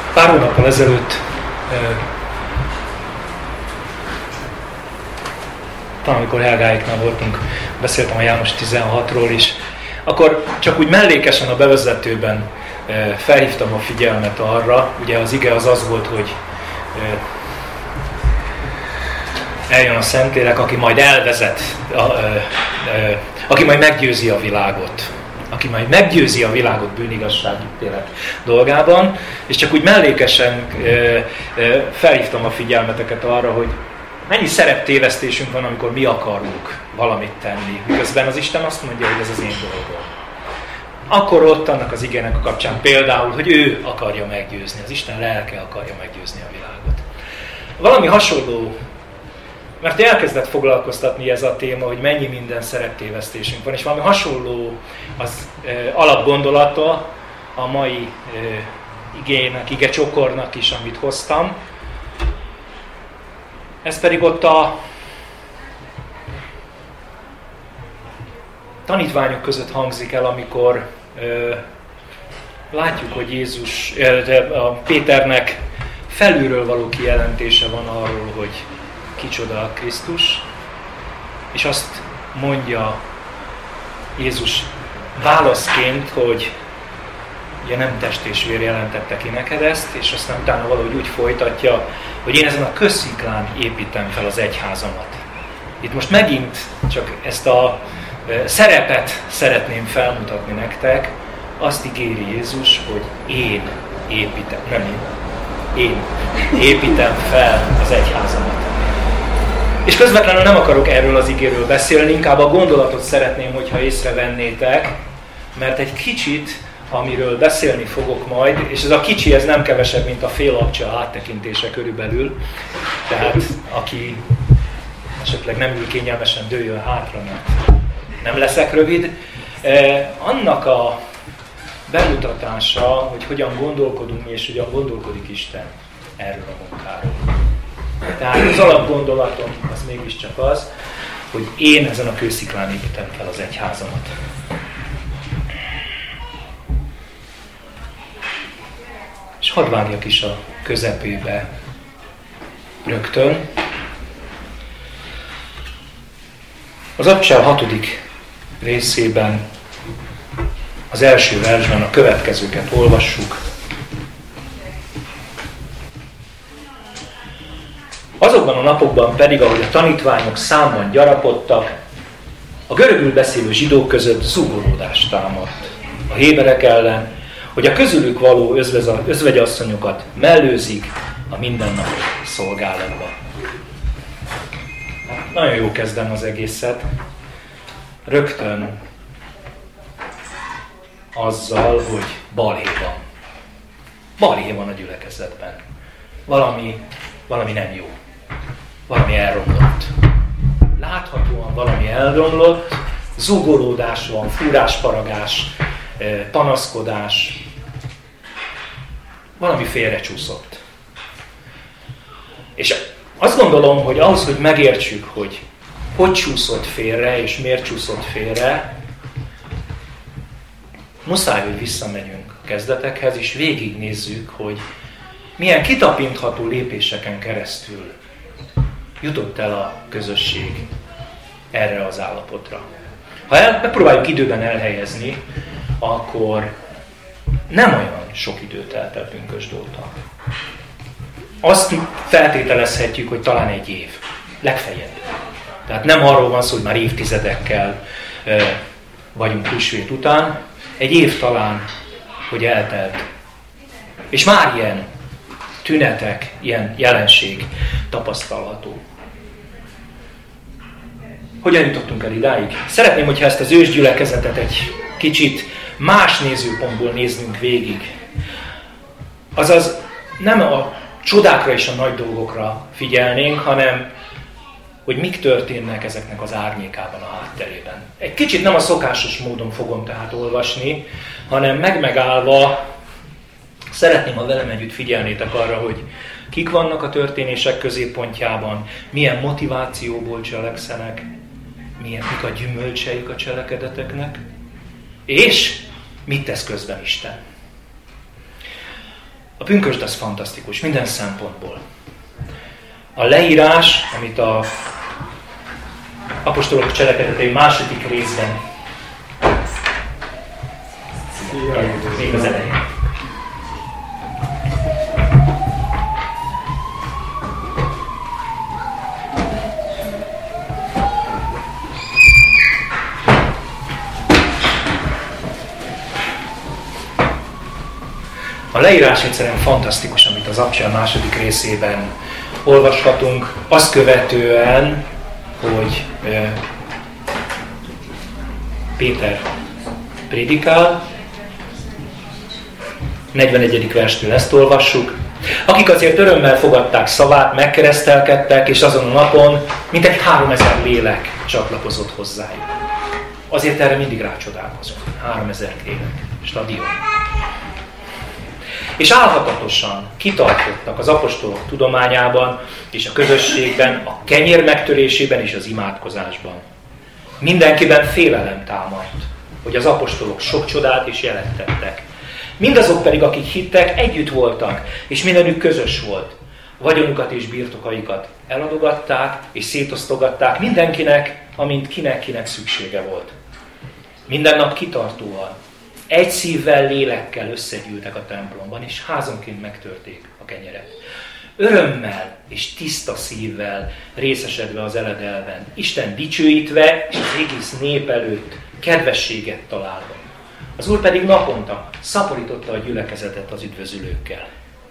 Pár hónappal ezelőtt talán amikor Helgáiknál voltunk, beszéltem a János 16-ról is, akkor csak úgy mellékesen a bevezetőben felhívtam a figyelmet arra, ugye az ige az volt, hogy eljön a Szentlélek, aki majd elvezet, aki majd meggyőzi a világot. Aki majd meggyőzi a világot bűnigazságítélet dolgában, és csak úgy mellékesen felhívtam a figyelmeteket arra, hogy mennyi szereptévesztésünk van, amikor mi akarunk valamit tenni, miközben az Isten azt mondja, hogy ez az én dolgom. Akkor ott annak az igének a kapcsán például, hogy ő akarja meggyőzni, az Isten lelke akarja meggyőzni a világot. Valami hasonló, mert elkezdett foglalkoztatni ez a téma, hogy mennyi minden szereptévesztésünk van, és valami hasonló az alapgondolata a mai igecsokornak is, amit hoztam. Ez pedig ott a tanítványok között hangzik el, amikor látjuk, hogy Jézus, a Péternek felülről való kijelentése van arról, hogy kicsoda a Krisztus, és azt mondja Jézus válaszként, hogy ugye nem test és vér jelentette ki neked ezt, és aztán utána valahogy úgy folytatja, hogy én ezen a kősziklán építem fel az egyházamat. Itt most megint csak ezt a szerepet szeretném felmutatni nektek, azt ígéri Jézus, hogy én építem fel az egyházamat. És közvetlenül nem akarok erről az igéről beszélni, inkább a gondolatot szeretném, hogyha észrevennétek, mert egy kicsit, amiről beszélni fogok majd, és ez a kicsi, ez nem kevesebb, mint a fél abcsa áttekintése körülbelül, tehát aki esetleg nem ül kényelmesen, dőljön hátra, mert nem leszek rövid. Annak a bemutatása, hogy hogyan gondolkodunk mi, és hogyan gondolkodik Isten erről a munkáról. Tehát az alapgondolatom az mégiscsak az, hogy én ezen a kősziklán építem fel az egyházamat. És hadd vágjak is a közepébe rögtön. Az Abcsel 6. részében, az első versben a következőket olvassuk. Azokban a napokban pedig, ahogy a tanítványok számban gyarapodtak, a görögül beszélő zsidók között zúgolódás támadt a héberek ellen, hogy a közülük való özvegyasszonyokat mellőzik a mindennapi szolgálatba. Nagyon jó kezdem az egészet. Rögtön azzal, hogy balhé van. Balhé van a gyülekezetben. Valami nem jó. Valami elromlott. Láthatóan valami elromlott, zúgolódás van, fúrásparagás, panaszkodás. Valami félrecsúszott. És azt gondolom, hogy ahhoz, hogy megértsük, hogy csúszott félre, és miért csúszott félre, muszáj, hogy visszamegyünk a kezdetekhez, és végignézzük, hogy milyen kitapintható lépéseken keresztül jutott el a közösség erre az állapotra. Ha megpróbáljuk időben elhelyezni, akkor nem olyan sok időt telt el pünkösd óta. Azt feltételezhetjük, hogy talán egy év. Legfeljebb. Tehát nem arról van szó, hogy már évtizedekkel vagyunk húsvét után. Egy év talán, hogy eltelt. És már ilyen tünetek, ilyen jelenség tapasztalható. Hogyan jutottunk el idáig? Szeretném, hogyha ezt az ősgyülekezetet egy kicsit más nézőpontból néznünk végig. Azaz nem a csodákra és a nagy dolgokra figyelnénk, hanem hogy mik történnek ezeknek az árnyékában, a hátterében. Egy kicsit nem a szokásos módon fogom tehát olvasni, hanem megállva szeretném, ha velem együtt figyelnétek arra, hogy kik vannak a történések középpontjában, milyen motivációból cselekszenek, mik a gyümölcseik a cselekedeteknek, és mit tesz közben Isten. A pünkösd az fantasztikus, minden szempontból. A leírás, amit a apostolok cselekedetei második részben, még az elején. A leírás egyszerűen fantasztikus, amit az Apostolok második részében olvashatunk, azt követően, hogy Péter prédikál, 41. verstől ezt olvassuk, akik azért örömmel fogadták szavát, megkeresztelkedtek, és azon a napon mintegy 3000 lélek csatlakozott hozzájuk. Azért erre mindig rácsodálkozom. 3000 lélek. Stadion. És álhatatosan kitartottak az apostolok tudományában és a közösségben, a kenyér megtörésében és az imádkozásban. Mindenkiben félelem támadt, hogy az apostolok sok csodát és jelet tettek. Mindazok pedig, akik hittek, együtt voltak, és mindenük közös volt. Vagyonukat és birtokaikat eladogatták és szétosztogatták mindenkinek, amint kinek szüksége volt. Minden nap kitartóan, egy szívvel, lélekkel összegyűltek a templomban, és házonként megtörték a kenyeret. Örömmel és tiszta szívvel részesedve az eledelben, Isten dicsőítve, és az egész nép előtt kedvességet találva. Az Úr pedig naponta szaporította a gyülekezetet az üdvözülőkkel.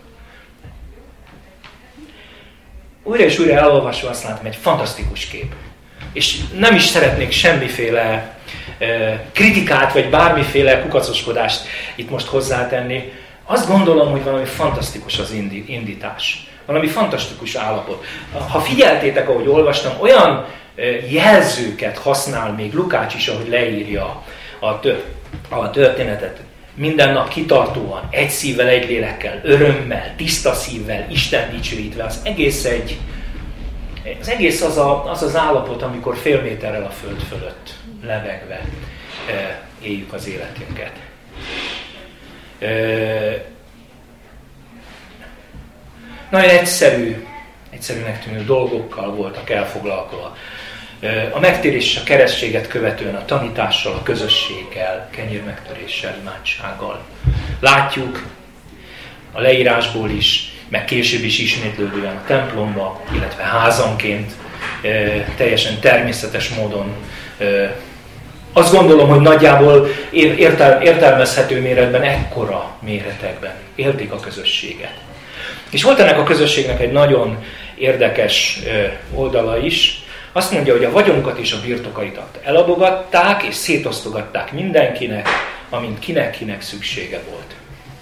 Újra és újra elolvasva azt látom, egy fantasztikus kép. És nem is szeretnék semmiféle kritikát, vagy bármiféle kukacoskodást itt most hozzátenni. Azt gondolom, hogy valami fantasztikus az indítás. Valami fantasztikus állapot. Ha figyeltétek, ahogy olvastam, olyan jelzőket használ még Lukács is, ahogy leírja a történetet. Minden nap kitartóan, egy szívvel, egy lélekkel, örömmel, tiszta szívvel, Isten dicsőítve. Az egész az az állapot, amikor fél méterrel a föld fölött lebegve éljük az életünket. Nagyon egyszerűnek tűnő dolgokkal voltak elfoglalkozva. A megtérés, a keresztséget követően a tanítással, a közösséggel, kenyérmegtöréssel, imádsággal. Látjuk a leírásból is, meg később is ismétlődően a templomba, illetve házanként, teljesen természetes módon. Azt gondolom, hogy nagyjából értelmezhető méretben, ekkora méretekben élték a közösséget. És volt ennek a közösségnek egy nagyon érdekes oldala is. Azt mondja, hogy a vagyonukat és a birtokaikat eladogatták és szétosztogatták mindenkinek, amint kinek szüksége volt.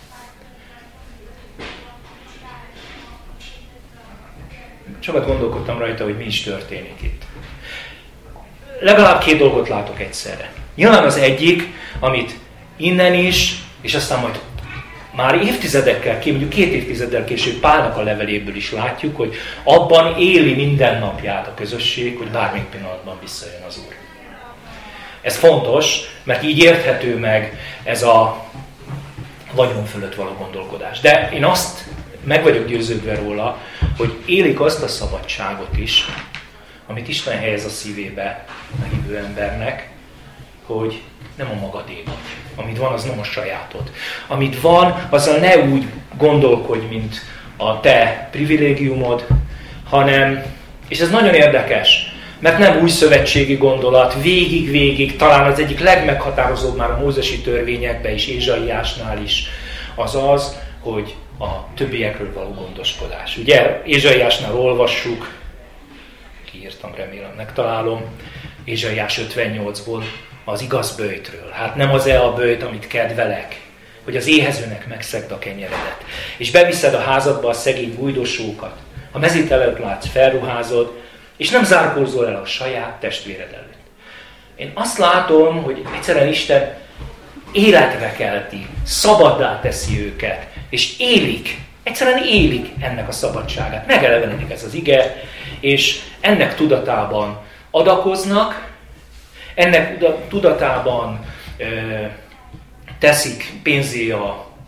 Sokat gondolkodtam rajta, hogy mi is történik itt. Legalább 2 dolgot látok egyszerre. Nyilván az egyik, amit innen is, és aztán majd már évtizedekkel, mondjuk 2 évtizeddel később Pálnak a leveléből is látjuk, hogy abban éli minden napját a közösség, hogy bármelyik pillanatban visszajön az Úr. Ez fontos, mert így érthető meg ez a vagyon fölött való gondolkodás. De én azt meg vagyok győződve róla, hogy élik azt a szabadságot is, amit Isten helyez a szívébe a hívő embernek, hogy nem a magadévad. Amit van, az nem a sajátod. Amit van, azzal ne úgy gondolkodj, mint a te privilégiumod, hanem, és ez nagyon érdekes, mert nem új szövetségi gondolat, végig, talán az egyik legmeghatározóbb már a mózesi törvényekben is, Ézsaiásnál is, az, hogy a többiekről való gondoskodás. Ugye Ézsaiásnál olvassuk, kiírtam, remélem megtalálom, Ézsaiás 58-ból, az igaz böjtről. Hát nem az-e a böjt, amit kedvelek, hogy az éhezőnek megszegd a kenyeredet, és beviszed a házadba a szegény bújdosókat, a mezit előtt látsz, felruházod, és nem zárkózol el a saját testvéred előtt. Én azt látom, hogy egyszerűen Isten életre kelti, szabaddá teszi őket, és egyszerűen élik ennek a szabadságát. Megelevenedik ez az ige, és ennek tudatában adakoznak, ennek tudatában teszik pénzé a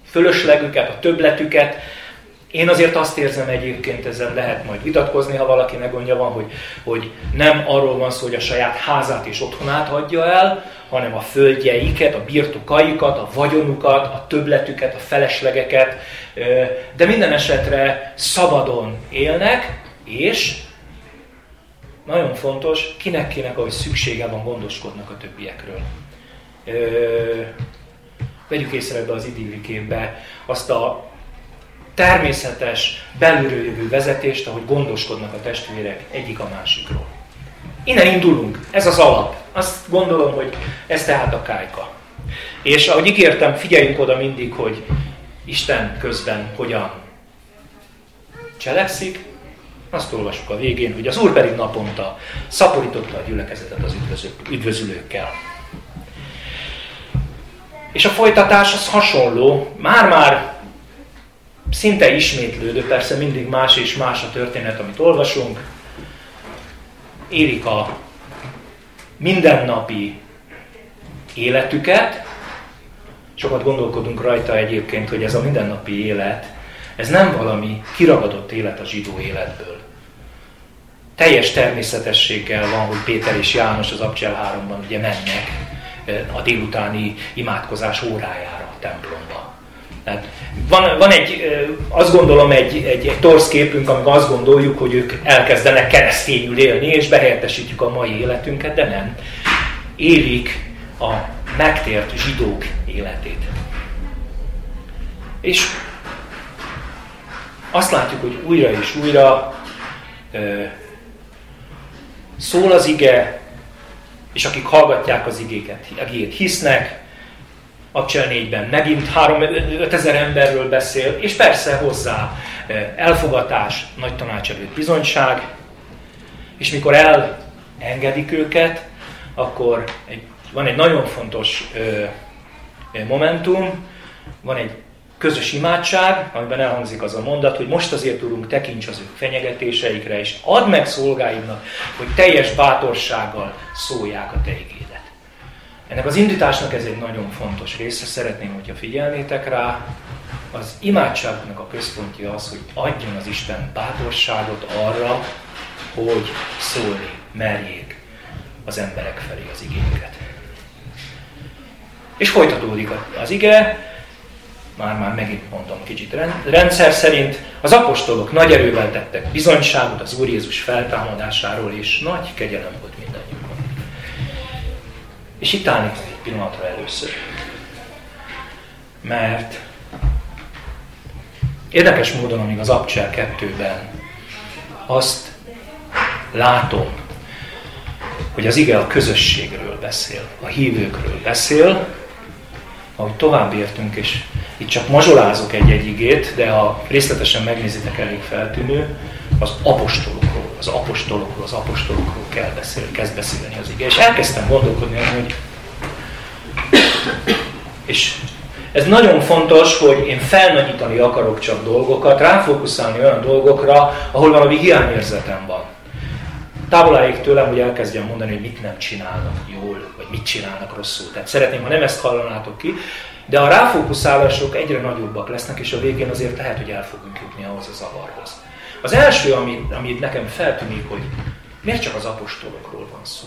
fölöslegüket, a többletüket. Én azért azt érzem egyébként, ezzel lehet majd vitatkozni, ha valakinek gondja van, hogy nem arról van szó, hogy a saját házát és otthonát hagyja el, hanem a földjeiket, a birtokaikat, a vagyonukat, a többletüket, a feleslegeket, de minden esetre szabadon élnek, és nagyon fontos, kinek ahogy szüksége van, gondoskodnak a többiekről. Vegyük észre ebbe az idilliképbe azt a természetes, belülről jövő vezetést, ahogy gondoskodnak a testvérek egyik a másikról. Innen indulunk, ez az alap. Azt gondolom, hogy ez tehát a kályka. És ahogy ígértem, figyeljünk oda mindig, hogy Isten közben hogyan cselekszik. Azt olvassuk a végén, hogy az Úr pedig naponta szaporította a gyülekezetet az üdvözülőkkel. És a folytatás az hasonló, már szinte ismétlődő, persze mindig más és más a történet, amit olvasunk. Élik a mindennapi életüket. Sokat gondolkodunk rajta egyébként, hogy ez a mindennapi élet, ez nem valami kiragadott élet a zsidó életből. Teljes természetességgel van, hogy Péter és János az Abcsel 3-ban ugye mennek a délutáni imádkozás órájára a templomba. Tehát van azt gondolom egy torz képünk, amikor azt gondoljuk, hogy ők elkezdenek keresztényül élni, és behelyettesítjük a mai életünket, de nem. Élik a megtért zsidók életét. És azt látjuk, hogy újra és újra szól az ige, és akik hallgatják az igét hisznek. Abcsel 4-ben megint 5000 emberről beszél, és persze hozzá elfogatás, nagy tanács előtt bizonyság, és mikor elengedik őket, akkor van egy nagyon fontos momentum, van egy közös imádság, amiben elhangzik az a mondat, hogy most azért, Urunk, tekints az ő fenyegetéseikre, és add meg szolgáidnak, hogy teljes bátorsággal szólják a te igédet. Ennek az indításnak ez egy nagyon fontos része, szeretném, hogyha figyelnétek rá. Az imádságnak a központja az, hogy adjon az Isten bátorságot arra, hogy szólni merjék az emberek felé az igéket. És folytatódik az ige, már megint mondom kicsit rendszer szerint, az apostolok nagy erővel tettek bizonyságot az Úr Jézus feltámadásáról, és nagy kegyelem volt mindannyiukon. És itt állnék meg egy pillanatra először. Mert érdekes módon, amíg az Abcsel 2-ben azt látom, hogy az ige a közösségről beszél, a hívőkről beszél, ahogy tovább értünk, és itt csak mazsolázok egy igét, de ha részletesen megnézitek, elég feltűnő, az apostolokról kezd beszélni az ige. És elkezdtem gondolkodni, hogy és ez nagyon fontos, hogy én felnagyítani akarok csak dolgokat, ráfókuszálni olyan dolgokra, ahol valami hiányérzetem van. Távoláig tőlem, hogy elkezdjem mondani, hogy mit nem csinálnak jól, vagy mit csinálnak rosszul. Tehát szeretném, ha nem ezt hallanátok ki, de a ráfókuszálások egyre nagyobbak lesznek, és a végén azért lehet, hogy el fogunk jutni ahhoz a zavarhoz. Az első, ami nekem feltűnik, hogy miért csak az apostolokról van szó.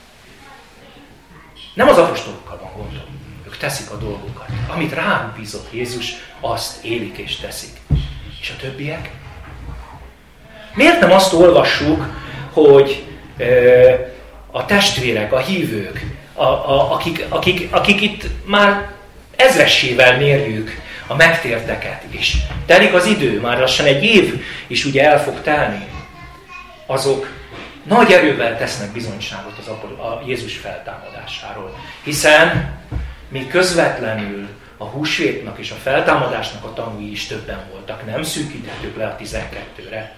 Nem az apostolokkal van gondom. Ők teszik a dolgokat. Amit rám bízott Jézus, azt élik és teszik. És a többiek? Miért nem azt olvassuk, hogy a testvérek, a hívők, akik itt már ezressével mérjük a megtérteket is. Telik az idő, már lassan egy év is ugye el fog telni. Azok nagy erővel tesznek bizonyságot a Jézus feltámadásáról. Hiszen mi közvetlenül a húsvétnak és a feltámadásnak a tanúi is többen voltak. Nem szűkíthetők le a 12-re.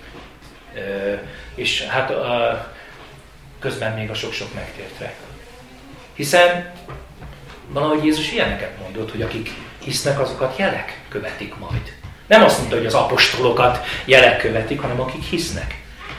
És hát közben még a sok-sok megtértre. Hiszen valahogy Jézus ilyeneket mondott, hogy akik hisznek, azokat jelek követik majd. Nem azt mondta, hogy az apostolokat jelek követik, hanem akik hisznek.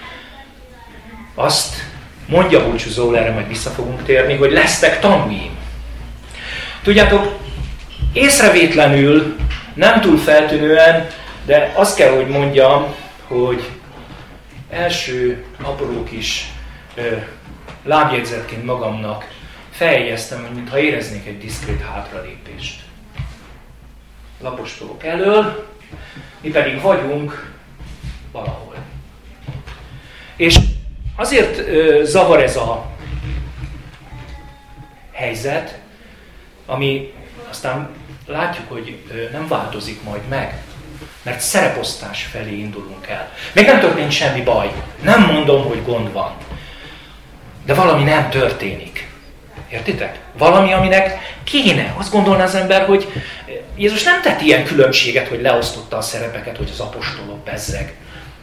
Azt mondja búcsúzóul, erre majd vissza fogunk térni, hogy lesztek tanúim. Tudjátok, észrevétlenül Nem túl feltűnően, de azt kell, hogy mondjam, hogy első apró kis lábjegyzetként magamnak feljegyeztem, hogy mintha éreznék egy diszkrét hátralépést. Az apostolok elől, mi pedig vagyunk valahol. És azért zavar ez a helyzet, ami aztán látjuk, hogy nem változik majd meg, mert szereposztás felé indulunk el. Még nem történt semmi baj. Nem mondom, hogy gond van. De valami nem történik. Értitek? Valami, aminek kéne. Azt gondolná az ember, hogy Jézus nem tett ilyen különbséget, hogy leosztotta a szerepeket, hogy az apostolok bezzeg.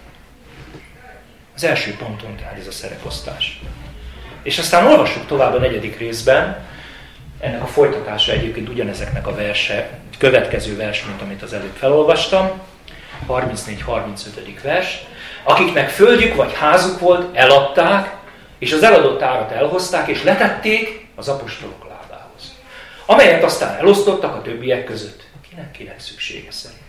Az első ponton tehát ez a szereposztás. És aztán olvassuk tovább a 4. részben, ennek a folytatása egyébként ugyanezeknek a következő vers, mint amit az előbb felolvastam, 34-35. vers. Akiknek földjük vagy házuk volt, eladták, és az eladott árat elhozták, és letették az apostolok lábához. Amelyet aztán elosztottak a többiek között. Kinek szüksége szerint.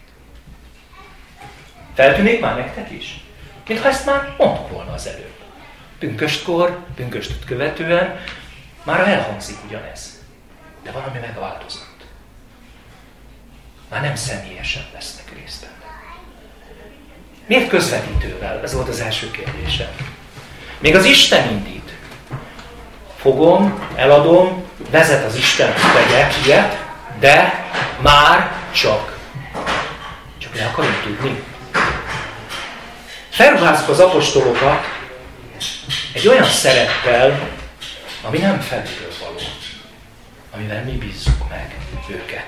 Feltűnik már nektek is? Mintha ezt már mondtuk volna az előbb. Pünköstkor, pünköstöt követően már elhangzik ugyanez. De valami megváltozott. Már nem személyesen vesznek részt benne. Miért közvetítővel? Ez volt az első kérdésem. Még az Isten indít. Fogom, eladom, vezet az Isten, tegyek ilyet, de már csak le akarunk tudni. Felruházzuk az apostolokat egy olyan szereppel, ami nem felülről való, amivel mi bízzuk meg őket.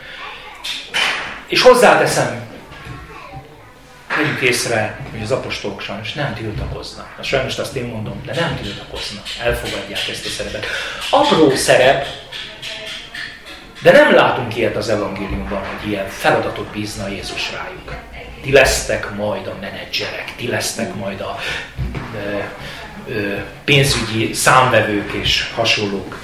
És hozzáteszem, vegyük észre, hogy az apostolok sajnos nem tiltakoznak. Sajnos azt én mondom, de nem tiltakoznak. Elfogadják ezt a szerepet. Apró szerep, de nem látunk ilyet az evangéliumban, hogy ilyen feladatot bízna Jézus rájuk. Ti lesztek majd a menedzserek, ti lesztek majd a pénzügyi számvevők és hasonlók.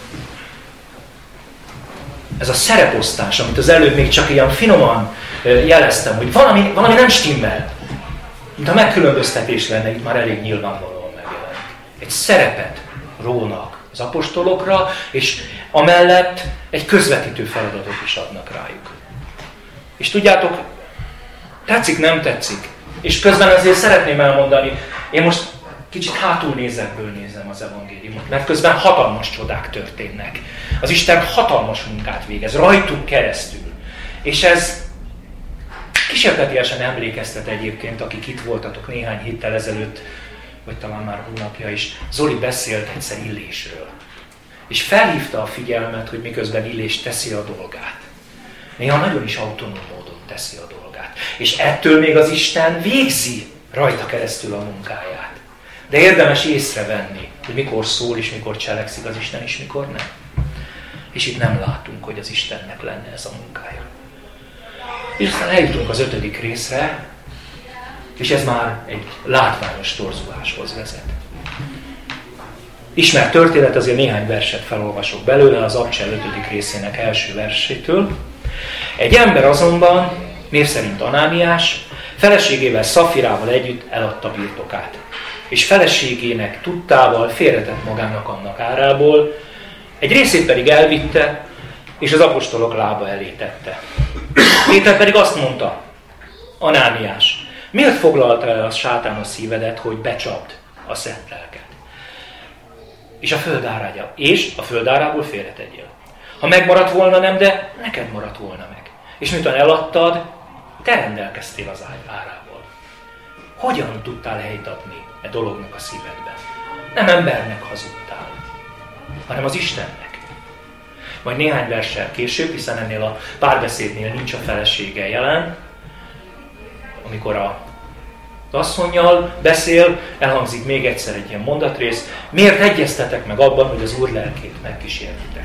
Ez a szereposztás, amit az előbb még csak ilyen finoman jeleztem, hogy valami nem stimmel. Mint a megkülönböztetés lenne, itt már elég nyilvánvalóan megjelenik. Egy szerepet rónak az apostolokra, és amellett egy közvetítő feladatot is adnak rájuk. És tudjátok, tetszik, nem tetszik. És közben azért szeretném elmondani, én most kicsit hátulnézetből nézem az evangéliumot, mert közben hatalmas csodák történnek. Az Isten hatalmas munkát végez, rajtuk keresztül. És ez kísértetiesen emlékeztet egyébként, akik itt voltatok néhány héttel ezelőtt, vagy talán már hónapja is, Zoli beszélt egyszer Illésről. És felhívta a figyelmet, hogy miközben Illés teszi a dolgát. Néha nagyon is autonóm módon teszi a dolgát. És ettől még az Isten végzi rajta keresztül a munkáját. De érdemes észrevenni, hogy mikor szól és mikor cselekszik az Isten, és mikor nem. És itt nem látunk, hogy az Istennek lenne ez a munkája. És aztán eljutunk az 5. részre, és ez már egy látványos torzuláshoz vezet. Ismert történet, azért néhány verset felolvasok belőle, az Abcsel 5. részének első versétől. Egy ember azonban, név szerint Anániás, feleségével Szafirával együtt eladta birtokát, és feleségének tudtával félretett magának annak árából, egy részét pedig elvitte, és az apostolok lába elé tette. Péter pedig azt mondta, Anániás, miért foglalta el a sátán a szívedet, hogy becsapd a szent lelket? És a földárából félretegyél. Ha megmaradt volna nem, de neked maradt volna meg. És miután eladtad, te rendelkeztél az árából. Hogyan tudtál helyt adni e dolognak a szívedben? Nem embernek hazudtál, hanem az Istennek. Majd néhány verssel később, hiszen ennél a párbeszédnél nincs a felesége jelen, amikor az asszonnyal beszél, elhangzik még egyszer egy ilyen mondatrész, miért egyeztetek meg abban, hogy az Úr lelkét megkísérlitek?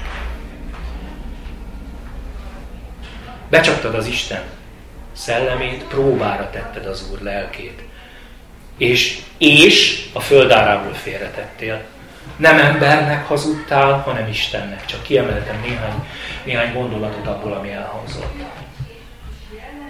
Becsaptad az Isten szellemét, próbára tetted az Úr lelkét. És a földárából félretettél. Nem embernek hazudtál, hanem Istennek. Csak kiemeltem néhány gondolatot abból, ami elhangzott.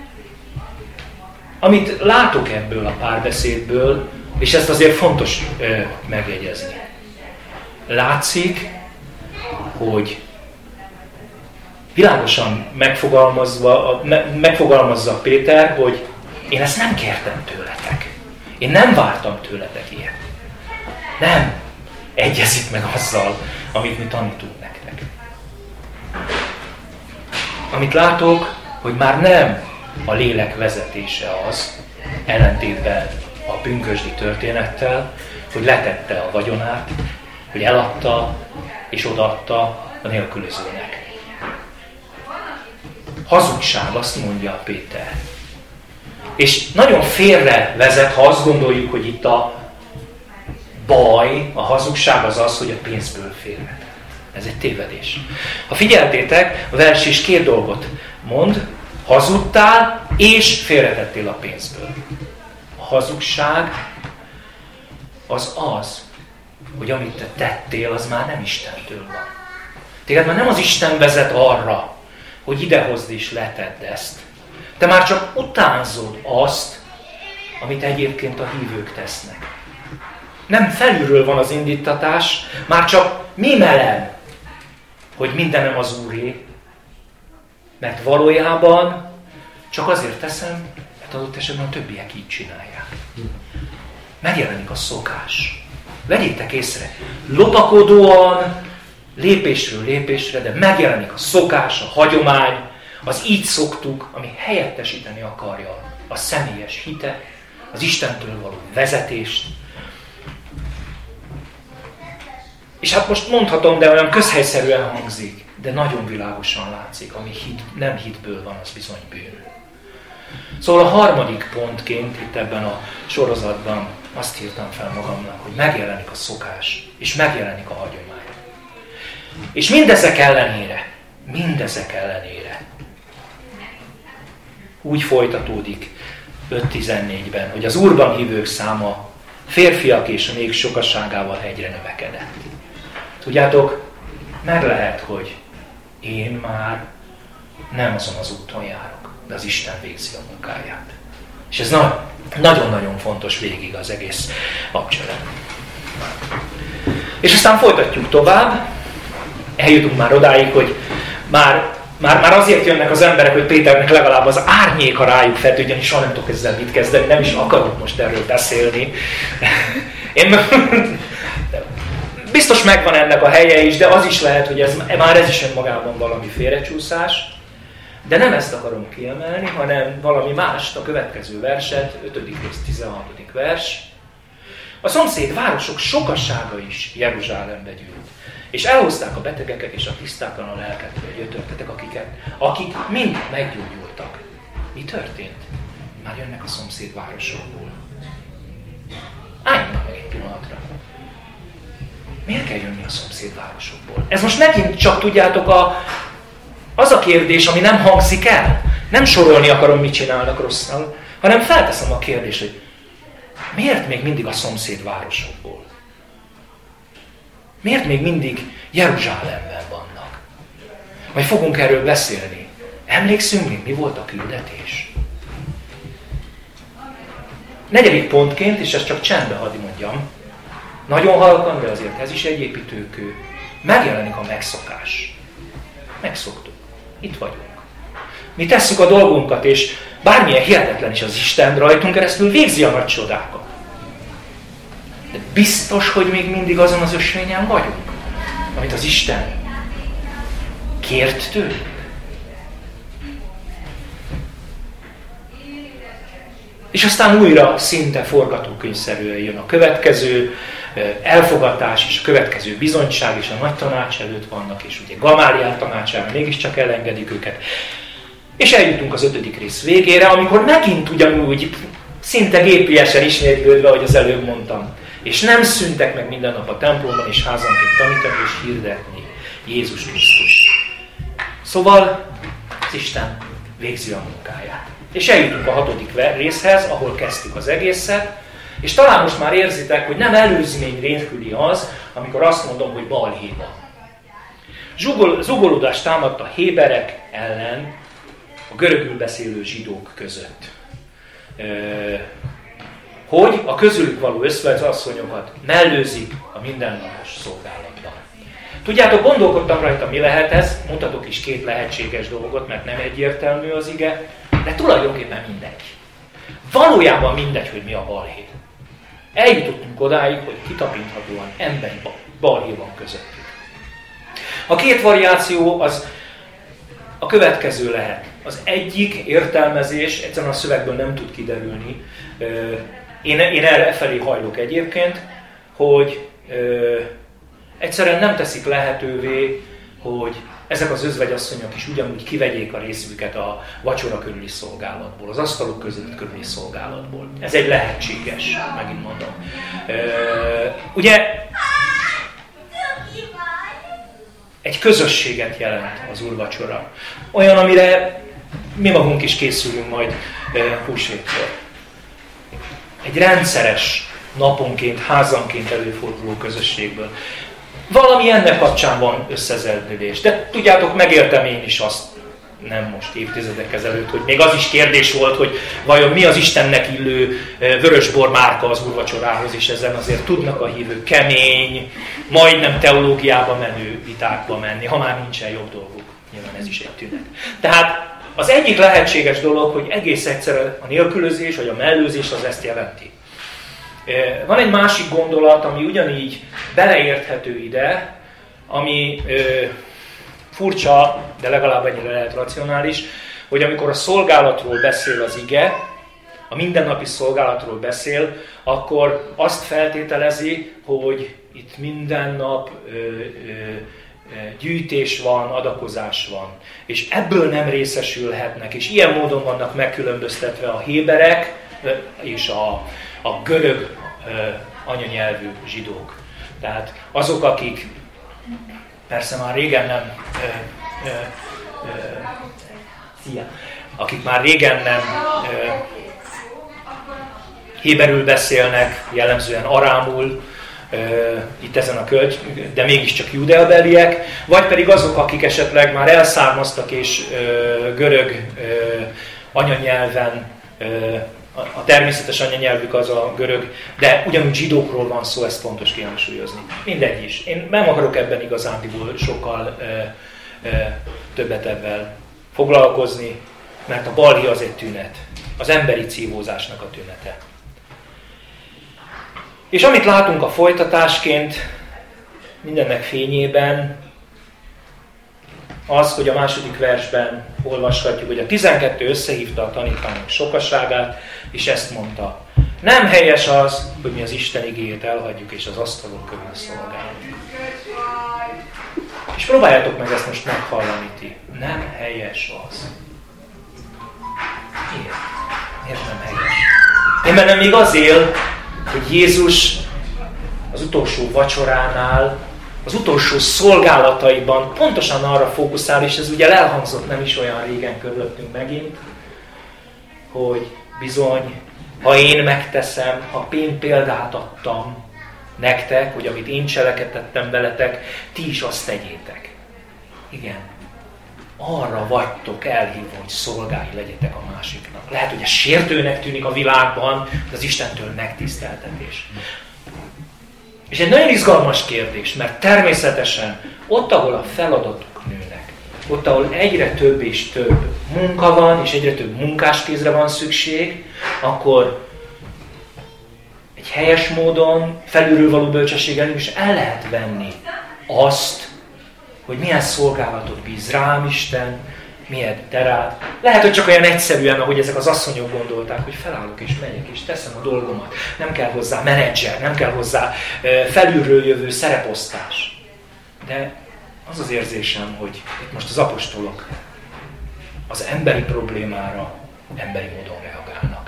amit látok ebből a párbeszédből, és ezt azért fontos megjegyezni. Látszik, hogy világosan megfogalmazza Péter, hogy én ezt nem kértem tőletek. Én nem vártam tőletek ilyet. Nem egyezik meg azzal, amit mi tanítunk nektek. Amit látok, hogy már nem a lélek vezetése az, ellentétben a pünkösdi történettel, hogy letette a vagyonát, hogy eladta és odaadta a nélkülözőnek. Hazugság, azt mondja Péter. És nagyon félre vezet, ha azt gondoljuk, hogy itt a baj, a hazugság az az, hogy a pénzből félret. Ez egy tévedés. Ha figyeltétek, a vers is két dolgot mond, hazudtál és félretettél a pénzből. A hazugság az, hogy amit te tettél, az már nem Istentől van. Téged már nem az Isten vezet arra, hogy idehozd és letedd ezt. Te már csak utánzod azt, amit egyébként a hívők tesznek. Nem felülről van az indítatás, már csak mémelem, hogy mindenem az Úré, mert valójában csak azért teszem, mert adott esetben a többiek így csinálják. Megjelenik a szokás. Vegyétek észre, lopakodóan, lépésről lépésre, de megjelenik a szokás, a hagyomány, az így szoktuk, ami helyettesíteni akarja a személyes hitet, az Istentől való vezetést. És hát most mondhatom, de olyan közhelyszerűen hangzik, de nagyon világosan látszik, ami nem hitből van, az bizony bűn. Szóval a harmadik pontként itt ebben a sorozatban azt írtam fel magamnak, hogy megjelenik a szokás, és megjelenik a hagyomány. És mindezek ellenére úgy folytatódik 5.14-ben, hogy az Úrban hívők száma férfiak és a nők sokaságával egyre növekedett. Tudjátok, meg lehet, hogy én már nem azon az úton járok, de az Isten végzi a munkáját. És ez nagyon-nagyon fontos végig az egész kapcsolat. És aztán folytatjuk tovább, eljutunk már odáig, hogy már azért jönnek az emberek, hogy Péternek legalább az árnyéka rájuk fedődjön, és soha nem tudok ezzel mit kezdeni, nem is akarok most erről beszélni. Biztos megvan ennek a helye is, de az is lehet, hogy ez is önmagában valami félrecsúszás. De nem ezt akarom kiemelni, hanem valami mást, a következő verset, 5. rész 16. vers. A szomszéd városok sokasága is Jeruzsálembe gyűlt. És elhozták a betegeket és a tisztátalan a lelkektől gyötörtetek, akik mind meggyógyultak. Mi történt? Már jönnek a szomszéd városokból. Álljunk már meg egy pillanatra. Miért kell jönni a szomszéd városokból? Ez most megint csak tudjátok az a kérdés, ami nem hangzik el. Nem sorolni akarom, mit csinálnak rosszal, hanem felteszem a kérdést, hogy miért még mindig a szomszéd városokból? Miért még mindig Jeruzsálemben vannak? Majd fogunk erről beszélni. Emlékszünk még, mi volt a küldetés? 4. pontként, és ezt csak csendbe hadd mondjam, nagyon halkan, de azért ez is egy építőkő, megjelenik a megszokás. Megszoktuk. Itt vagyunk. Mi tesszük a dolgunkat, és bármilyen hihetetlen is az Isten, rajtunk keresztül végzi a nagy csodákat. De biztos, hogy még mindig azon az ösvényen vagyunk, amit az Isten kért tőlünk. És aztán újra szinte forgatókönyvszerűen jön a következő elfogadás, és a következő bizonyság, és a nagy tanács előtt vannak, és ugye Gamáliel tanácsára mégiscsak elengedik őket. És eljutunk az 5. rész végére, amikor megint ugyanúgy szinte gépiesen ismétlődve, ahogy az előbb mondtam. És nem szüntek meg minden nap a templomban és házanként tanítani és hirdetni Jézus Krisztus. Szóval az Isten végzi a munkáját. És eljutunk a 6. részhez, ahol kezdtük az egészet, és talán most már érzitek, hogy nem előzmény nélküli az, amikor azt mondom, hogy balhéba. Zugolódás támadt a héberek ellen a görögül beszélő zsidók között. hogy a közülük való özvegyasszonyokat mellőzik a mindennapos szolgálatban. Tudjátok, gondolkodtam rajta, mi lehet ez, mutatok is két lehetséges dolgot, mert nem egyértelmű az ige, de tulajdonképpen mindegy. Valójában mindegy, hogy mi a balhé. Eljutottunk odáig, hogy kitapinthatóan emberi balhé van közöttük. A két variáció az a következő lehet. Az egyik értelmezés, egyszerűen a szövegből nem tud kiderülni, én erre felé hajlok egyébként, hogy egyszerűen nem teszik lehetővé, hogy ezek az özvegyasszonyok is ugyanúgy kivegyék a részüket a vacsora körüli szolgálatból, az asztalok között körüli szolgálatból. Ez egy lehetséges, megint mondom. Ugye egy közösséget jelent az úrvacsora. Olyan, amire mi magunk is készülünk majd húsvétkor. Egy rendszeres, naponként, házanként előforduló közösségből. Valami ennek kapcsán van összezerdülés. De tudjátok, megértem én is azt, nem most évtizedek ezelőtt, hogy még az is kérdés volt, hogy vajon mi az Istennek illő vörösbor márka az úrvacsorához, és ezen azért tudnak a hívők kemény, majdnem teológiába menő vitákba menni, ha már nincsen jobb dolguk. Nyilván ez is egy tünet. Tehát az egyik lehetséges dolog, hogy egész egyszerűen a nélkülözés vagy a mellőzés az ezt jelenti. Van egy másik gondolat, ami ugyanígy beleérthető ide, ami furcsa, de legalább ennyire lehet racionális, hogy amikor a szolgálatról beszél az ige, a mindennapi szolgálatról beszél, akkor azt feltételezi, hogy itt minden nap gyűjtés van, adakozás van. És ebből nem részesülhetnek, és ilyen módon vannak megkülönböztetve a héberek és a görög anyanyelvű zsidók. Tehát azok, akik persze már régen nem akik már régen nem héberül beszélnek, jellemzően arámul, itt ezen a de mégiscsak judeabeliek, vagy pedig azok, akik esetleg már elszármaztak és görög anyanyelven, a természetes anyanyelvük az a görög, de ugyanúgy zsidókról van szó, ezt fontos kihangsúlyozni. Mindegy is. Én nem akarok ebben igazándiból sokkal többet ebben foglalkozni, mert a balhé az egy tünet. Az emberi cívózásnak a tünete. És amit látunk a folytatásként, mindennek fényében, az, hogy a második versben olvashatjuk, hogy a 12 összehívta a tanítványok sokaságát, és ezt mondta. Nem helyes az, hogy mi az Isten igéjét elhagyjuk, és az asztalok körül szolgálunk. És próbáljátok meg ezt most meghallani ti. Nem helyes az. Miért? Miért nem helyes? Én bennem még az él, hogy Jézus az utolsó vacsoránál, az utolsó szolgálataiban pontosan arra fókuszál, és ez ugye elhangzott nem is olyan régen körülöttünk megint, hogy bizony, ha én megteszem, ha én példát adtam nektek, hogy amit én cselekedtettem veletek, ti is azt tegyétek. Igen. Arra vagytok elhívva, hogy szolgái legyetek a másiknak. Lehet, hogy ez sértőnek tűnik a világban, de az Istentől megtiszteltetés. És egy nagyon izgalmas kérdés, mert természetesen ott, ahol a feladatok nőnek, ott, ahol egyre több és több munka van, és egyre több munkáskézre van szükség, akkor egy helyes módon, felülről való bölcsességgel is el lehet venni azt, hogy milyen szolgálatot bíz rám Isten, milyen te rád. Lehet, hogy csak olyan egyszerűen, ahogy ezek az asszonyok gondolták, hogy felállok és megyek és teszem a dolgomat. Nem kell hozzá menedzser, nem kell hozzá felülről jövő szereposztás. De az az érzésem, hogy itt most az apostolok az emberi problémára emberi módon reagálnak.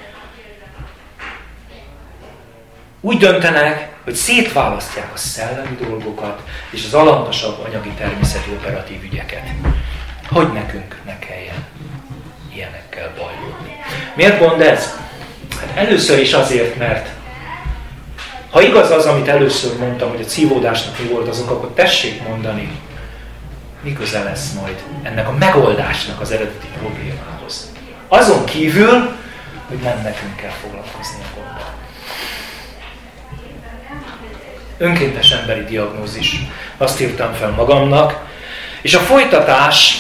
Úgy döntenek, hogy szétválasztják a szellemi dolgokat és az alantasabb anyagi természetű operatív ügyeket. Hogy nekünk ne kelljen ilyenekkel bajlódni. Miért gond ez? Hát először is azért, mert ha igaz az, amit először mondtam, hogy a cívódásnak mi volt azok, akkor tessék mondani, mi köze lesz majd ennek a megoldásnak az eredeti problémához. Azon kívül, hogy nem nekünk kell foglalkozni a gondban. Önkéntes emberi diagnózis. Azt írtam fel magamnak. És a folytatás,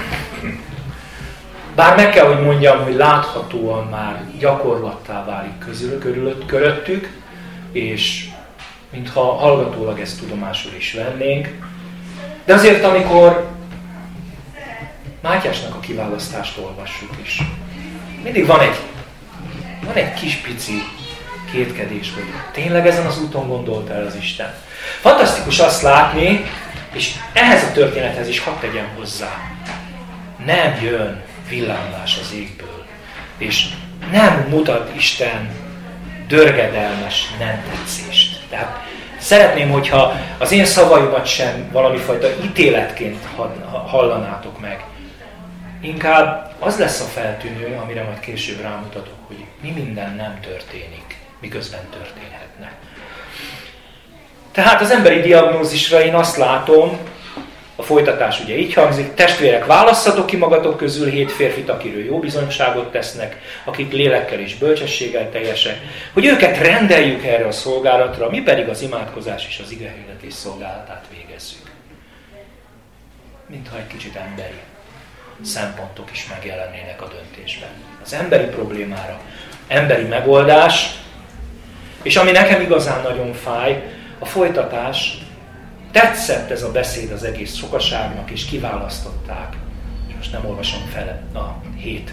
bár meg kell, hogy mondjam, hogy láthatóan már gyakorlattá válik körülöttük, és mintha hallgatólag ezt tudomásul is vennénk, de azért, amikor Mátyásnak a kiválasztást olvassuk is, mindig van egy kis pici kétkedés, hogy tényleg ezen az úton gondolt el az Isten. Fantasztikus azt látni, és ehhez a történethez is hadd tegyem hozzá. Nem jön villámlás az égből, és nem mutat Isten dörgedelmes nem tetszést. Tehát szeretném, hogyha az én szavaimat sem valamifajta ítéletként hallanátok meg. Inkább az lesz a feltűnő, amire majd később rámutatok, hogy mi minden nem történik, miközben történhetne. Tehát az emberi diagnózisra én azt látom, a folytatás ugye így hangzik: testvérek, válasszatok ki magatok közül 7 férfit, akiről jó bizonyságot tesznek, akik lélekkel és bölcsességgel teljesek, hogy őket rendeljük erre a szolgálatra, mi pedig az imádkozás és az igehirdetés szolgálatát végezzük. Mintha egy kicsit emberi szempontok is megjelennének a döntésben. Az emberi problémára emberi megoldás, és ami nekem igazán nagyon fáj, a folytatás. Tetszett ez a beszéd az egész sokaságnak, és kiválasztották. És most nem olvasom fel a 7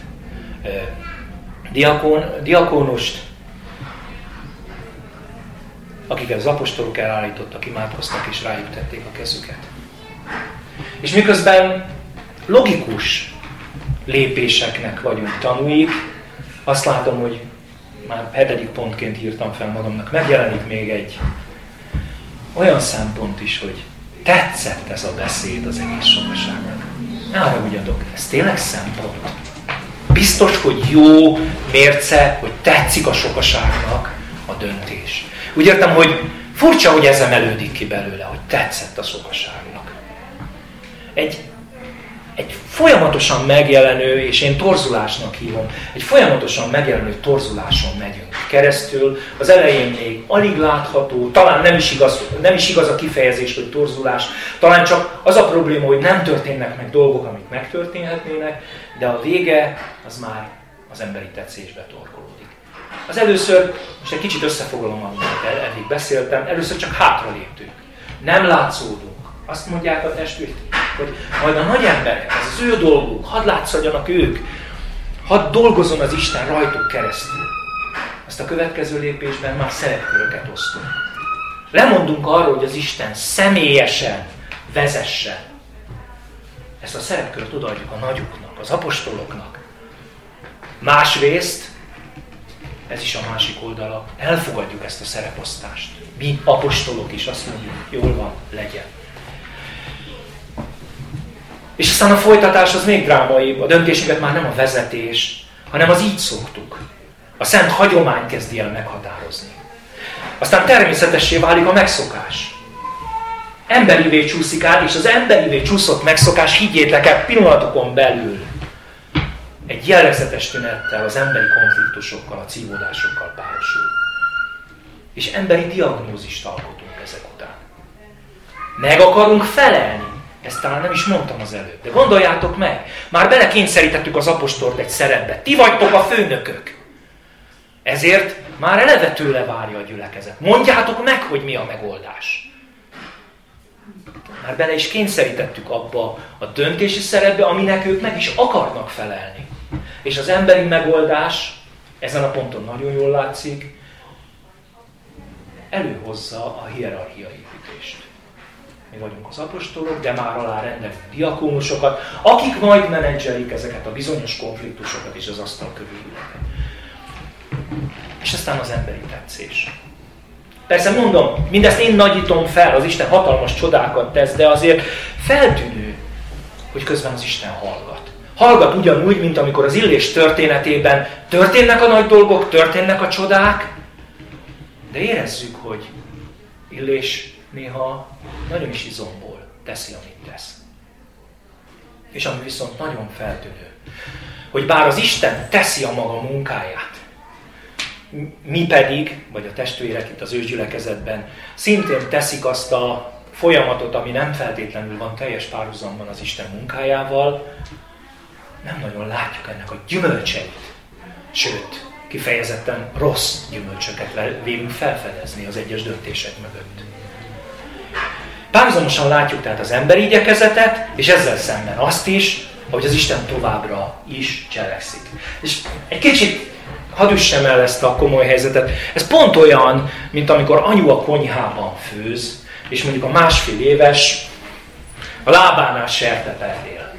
diakónust, akiket az apostolok elállítottak, imádkoztak, és rájuk tették a kezüket. És miközben logikus lépéseknek vagyunk tanúik, azt látom, hogy már 7. pontként írtam fel magamnak, megjelenik még egy olyan szempont is, hogy tetszett ez a beszéd az egész sokaságnak. Ne haragudjatok, ez tényleg szempont. Biztos, hogy jó mérce, hogy tetszik a sokaságnak a döntés. Úgy értem, hogy furcsa, hogy ez emelődik ki belőle, hogy tetszett a sokaságnak. Egy folyamatosan megjelenő, és én torzulásnak hívom, egy folyamatosan megjelenő torzuláson megyünk keresztül. Az elején még alig látható, talán nem is igaz a kifejezés, hogy torzulás, talán csak az a probléma, hogy nem történnek meg dolgok, amik megtörténhetnének, de a vége az már az emberi tetszésbe torkolódik. Az először, most egy kicsit összefoglalom, amit eddig beszéltem, először csak hátra léptünk. Nem látszódunk. Azt mondják a testvérek, hogy majd a nagy emberek, ez az ő dolguk, hadd látszadjanak ők, hadd dolgozzon az Isten rajtuk keresztül. Azt a következő lépésben már szerepköröket osztunk. Lemondunk arról, hogy az Isten személyesen vezesse. Ezt a szerepkört odaadjuk a nagyuknak, az apostoloknak. Másrészt, ez is a másik oldala, elfogadjuk ezt a szereposztást. Mi apostolok is azt mondjuk, jól van, legyen. És aztán a folytatás az még drámaibb, a döntésünket már nem a vezetés, hanem az így szoktuk. A szent hagyomány kezdi el meghatározni. Aztán természetessé válik a megszokás. Emberivé csúszik át, és az emberivé csúszott megszokás, higgyétek el, pillanatokon belül egy jellegzetes tünettel, az emberi konfliktusokkal, a cívódásokkal párosul. És emberi diagnózist alkotunk ezek után. Meg akarunk felelni. Ezt talán nem is mondtam az előbb, de gondoljátok meg, már belekényszerítettük az apostolt egy szerepbe. Ti vagytok a főnökök. Ezért már eleve tőle várja a gyülekezet. Mondjátok meg, hogy mi a megoldás. Már bele is kényszerítettük abba a döntési szerepbe, aminek ők meg is akarnak felelni. És az emberi megoldás, ezen a ponton nagyon jól látszik, előhozza a hierarchia építést. Mi vagyunk az apostolok, de már alá rendelünk diakónusokat, akik majd menedzselik ezeket a bizonyos konfliktusokat és az asztal körülüleket. És aztán az emberi tetszés. Persze mondom, mindezt én nagyítom fel, az Isten hatalmas csodákat tesz, de azért feltűnő, hogy közben az Isten hallgat. Hallgat ugyanúgy, mint amikor az Illés történetében történnek a nagy dolgok, történnek a csodák, de érezzük, hogy Illés néha nagyon is izomból teszi, amit tesz. És ami viszont nagyon feltűnő, hogy bár az Isten teszi a maga munkáját, mi pedig, vagy a testvérek itt az ősgyülekezetben szintén teszik azt a folyamatot, ami nem feltétlenül van teljes párhuzamban az Isten munkájával, nem nagyon látjuk ennek a gyümölcseit. Sőt, kifejezetten rossz gyümölcsöket vélünk felfedezni az egyes döntések mögött. Párhuzamosan látjuk tehát az emberi igyekezetet, és ezzel szemben azt is, hogy az Isten továbbra is cselekszik. És egy kicsit hadd üssem el ezt a komoly helyzetet. Ez pont olyan, mint amikor anyu a konyhában főz, és mondjuk a 1,5 éves a lábánál serteperdél.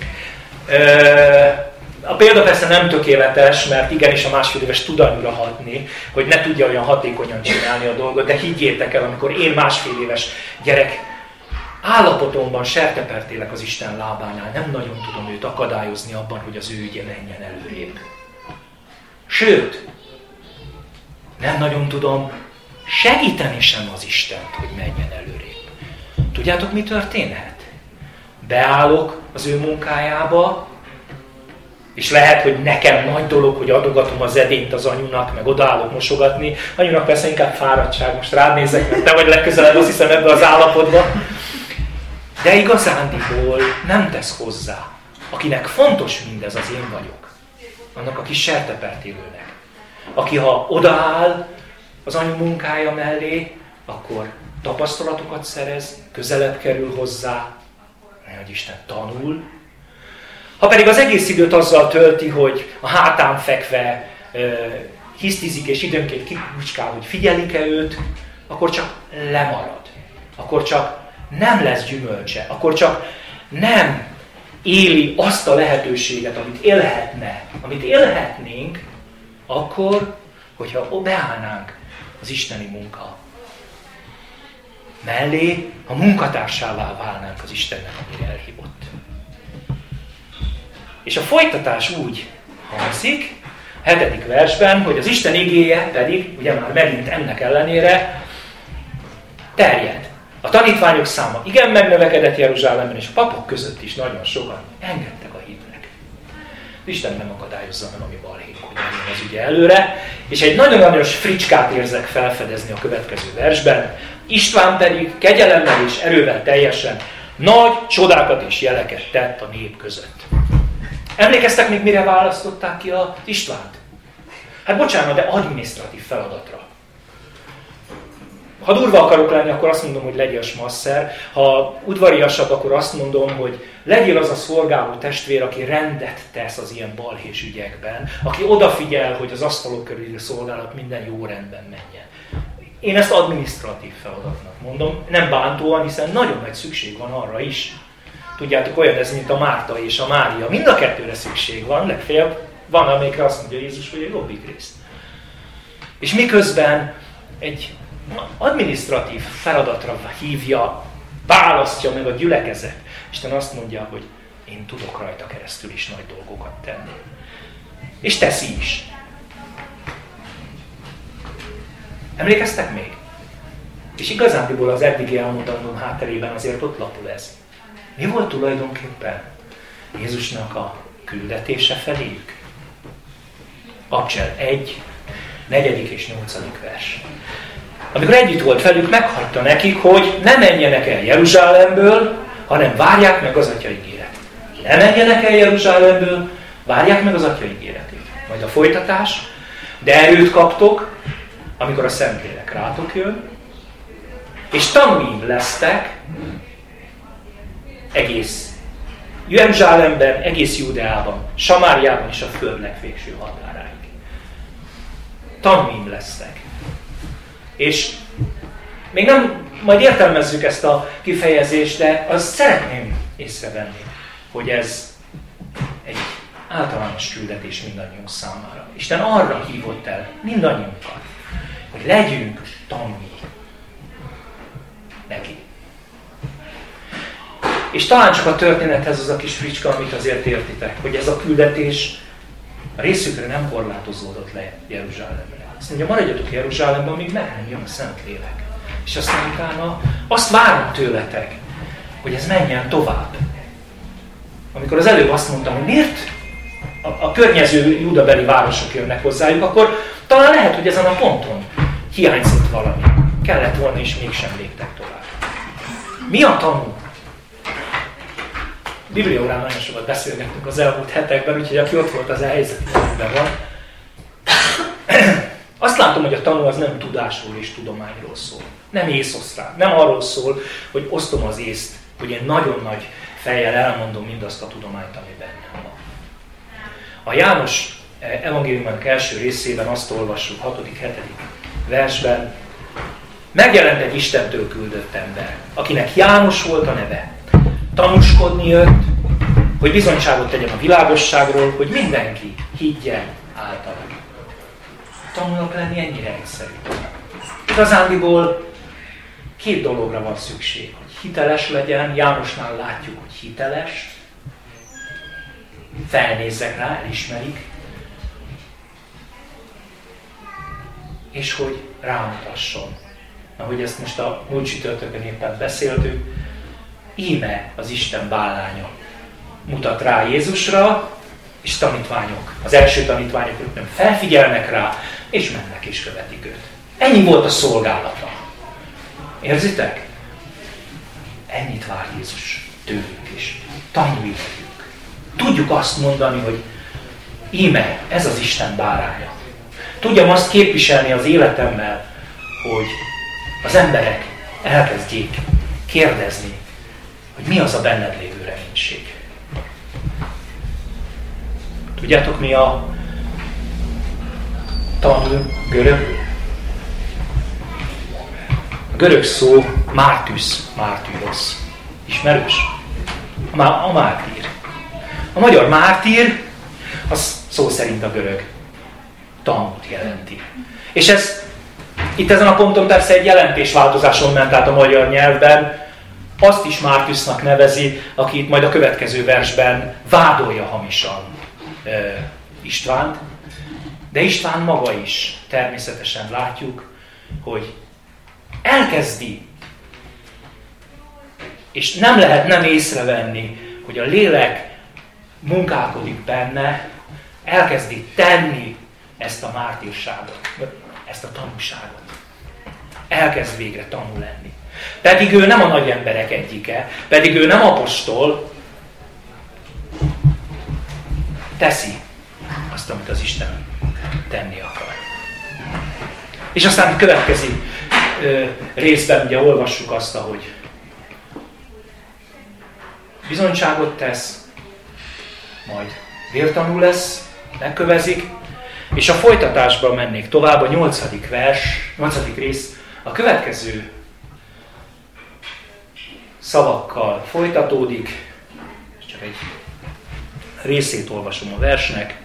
A példa persze nem tökéletes, mert igenis a 1,5 éves tud annyira hatni, hogy ne tudja olyan hatékonyan csinálni a dolgot, de higgyétek el, amikor én 1,5 éves gyerek állapotomban serteperdélek az Isten lábánál, nem nagyon tudom őt akadályozni abban, hogy az ő ügye menjen előrébb. Sőt, nem nagyon tudom segíteni sem az Istent, hogy menjen előrébb. Tudjátok, mi történhet? Beállok az ő munkájába, és lehet, hogy nekem nagy dolog, hogy adogatom az edényt az anyunak, meg odaállok mosogatni. Anyunak persze inkább fáradtság, most rád nézek, mert te vagy legközelebb, azt hiszem, ebbe az állapotba. De igazándiból nem tesz hozzá. Akinek fontos mindez, az én vagyok. Annak a kis serteperdélőnek. Aki ha odaáll az anyu munkája mellé, akkor tapasztalatokat szerez, közelebb kerül hozzá, hogy Isten tanul. Ha pedig az egész időt azzal tölti, hogy a hátán fekve hisztizik, és időnként kikucskál, hogy figyelik-e őt, akkor csak lemarad. Akkor csak nem lesz gyümölcse. Akkor csak nem éli azt a lehetőséget, amit élhetne, amit élhetnénk, akkor, hogyha beállnánk az isteni munka mellé, ha munkatársává válnánk az Istennek, amire elhívott. És a folytatás úgy hangzik, a 7. versben, hogy az Isten igéje pedig, ugye már megint ennek ellenére, terjed. A tanítványok száma igen megnövekedett Jeruzsálemben, és a papok között is nagyon sokan engedtek a hitnek. Isten nem akadályozza meg a mi balhénk, hogy menjen az ügye előre. És egy nagyon aranyos fricskát érzek felfedezni a következő versben. István pedig kegyelemmel és erővel teljesen nagy csodákat és jeleket tett a nép között. Emlékeztek még, mire választották ki az Istvánt? Hát bocsánat, de adminisztratív feladatra. Ha durva akarok lenni, akkor azt mondom, hogy legyél smasszer. Ha udvariasabb, akkor azt mondom, hogy legyél az a szolgáló testvér, aki rendet tesz az ilyen balhés ügyekben, aki odafigyel, hogy az asztalok körüli szolgálat minden jó rendben menjen. Én ezt adminisztratív feladatnak mondom, nem bántóan, hiszen nagyon nagy szükség van arra is. Tudjátok, olyan ez, mint a Márta és a Mária. Mind a kettőre szükség van, legfeljebb van, amikre azt mondja Jézus, hogy a jobbik részt. És miközben egy adminisztratív feladatra hívja, választja meg a gyülekezet, Isten azt mondja, hogy én tudok rajta keresztül is nagy dolgokat tenni. És teszi is. Emlékeztek még? És igazándiból az eddigi elmondandóm hátterében azért ott lapul ez. Mi volt tulajdonképpen Jézusnak a küldetése feléjük? Abcsel 1, 4. és 8. vers. Amikor együtt volt velük, meghagyta nekik, hogy ne menjenek el Jeruzsálemből, hanem várják meg az Atya ígéretét. Ne menjenek el Jeruzsálemből, várják meg az Atya ígéretét. Majd a folytatás, de erőt kaptok, amikor a Szentlélek rátok jön, és tanúim lesztek egész Jeruzsálemben, egész Júdeában, Samáriában és a föld legvégső határáig. Tanúim lesztek. És még nem, majd értelmezzük ezt a kifejezést, de azt szeretném észrevenni, hogy ez egy általános küldetés mindannyiunk számára. Isten arra hívott el mindannyiunkat, hogy legyünk tanúi neki. És talán csak a történethez az a kis fricska, amit azért értitek, hogy ez a küldetés a részükre nem korlátozódott le Jeruzsálemre. Azt mondja, maradjatok Jeruzsálemben, amíg meg nem jön a Szentlélek. És aztán utána azt várom tőletek, hogy ez menjen tovább. Amikor az előbb azt mondtam, hogy miért a környező júdabeli városok jönnek hozzájuk, akkor Talán lehet, hogy ezen a ponton hiányzott valami. Kellett volna, és mégsem léptek tovább. Mi a tanú? Bibliaórán nagyon sokat beszélgettünk az elmúlt hetekben, úgyhogy aki ott volt, az helyzetben van. Azt látom, hogy a tanú az nem tudásról és tudományról szól. Nem észosztrál. Nem arról szól, hogy osztom az észt, hogy én nagyon nagy fejjel elmondom mindazt a tudományt, ami bennem van. A János evangéliumának első részében azt olvassuk, 6.-7. versben, megjelent egy Istentől küldött ember, akinek János volt a neve. Tanúskodni jött, hogy bizonyságot tegyen a világosságról, hogy mindenki higgyen általa. Tanulnak lenni ennyire egyszerű. Igazándiból 2 dologra van szükség, hogy hiteles legyen, Jánosnál látjuk, hogy hiteles, felnézzek rá, elismerik, és hogy rámutasson. Ahogy ezt most a múlt csütörtökön éppen beszéltük, íme az Isten bálványa. Mutat rá Jézusra, és tanítványok, az első tanítványok rögtön felfigyelnek rá, és mennek és követik őt. Ennyi volt a szolgálata. Érzitek? Ennyit vár Jézus tőlünk is. Tanulj vagyunk. Tudjuk azt mondani, hogy íme, ez az Isten báránya. Tudjam azt képviselni az életemmel, hogy az emberek elkezdjék kérdezni, hogy mi az a benned lévő reménység. Tudjátok, mi a tanul görögül? A görög szó mártűros. Ismerős? A mártír. A magyar mártír, az szó szerint a görög tanút jelenti. És ez itt ezen a ponton persze egy jelentésváltozáson ment át a magyar nyelvben. Azt is Mártusznak nevezi, aki itt majd a következő versben vádolja hamisan Istvánt. De István maga is természetesen látjuk, hogy elkezdi, és nem lehet nem észrevenni, hogy a lélek munkálkodik benne, elkezdi tenni ezt a mártírságot, ezt a tanúságot. Elkezd végre tanú lenni. Pedig ő nem a nagy emberek egyike, pedig ő nem apostol, teszi azt, amit az Isten tenni akar. És aztán a következő részben ugye olvassuk azt, hogy bizonyságot tesz, majd vértanú lesz, megkövezik, és a folytatásban mennék tovább, a 8. rész a következő szavakkal folytatódik, csak egy részét olvasom a versnek.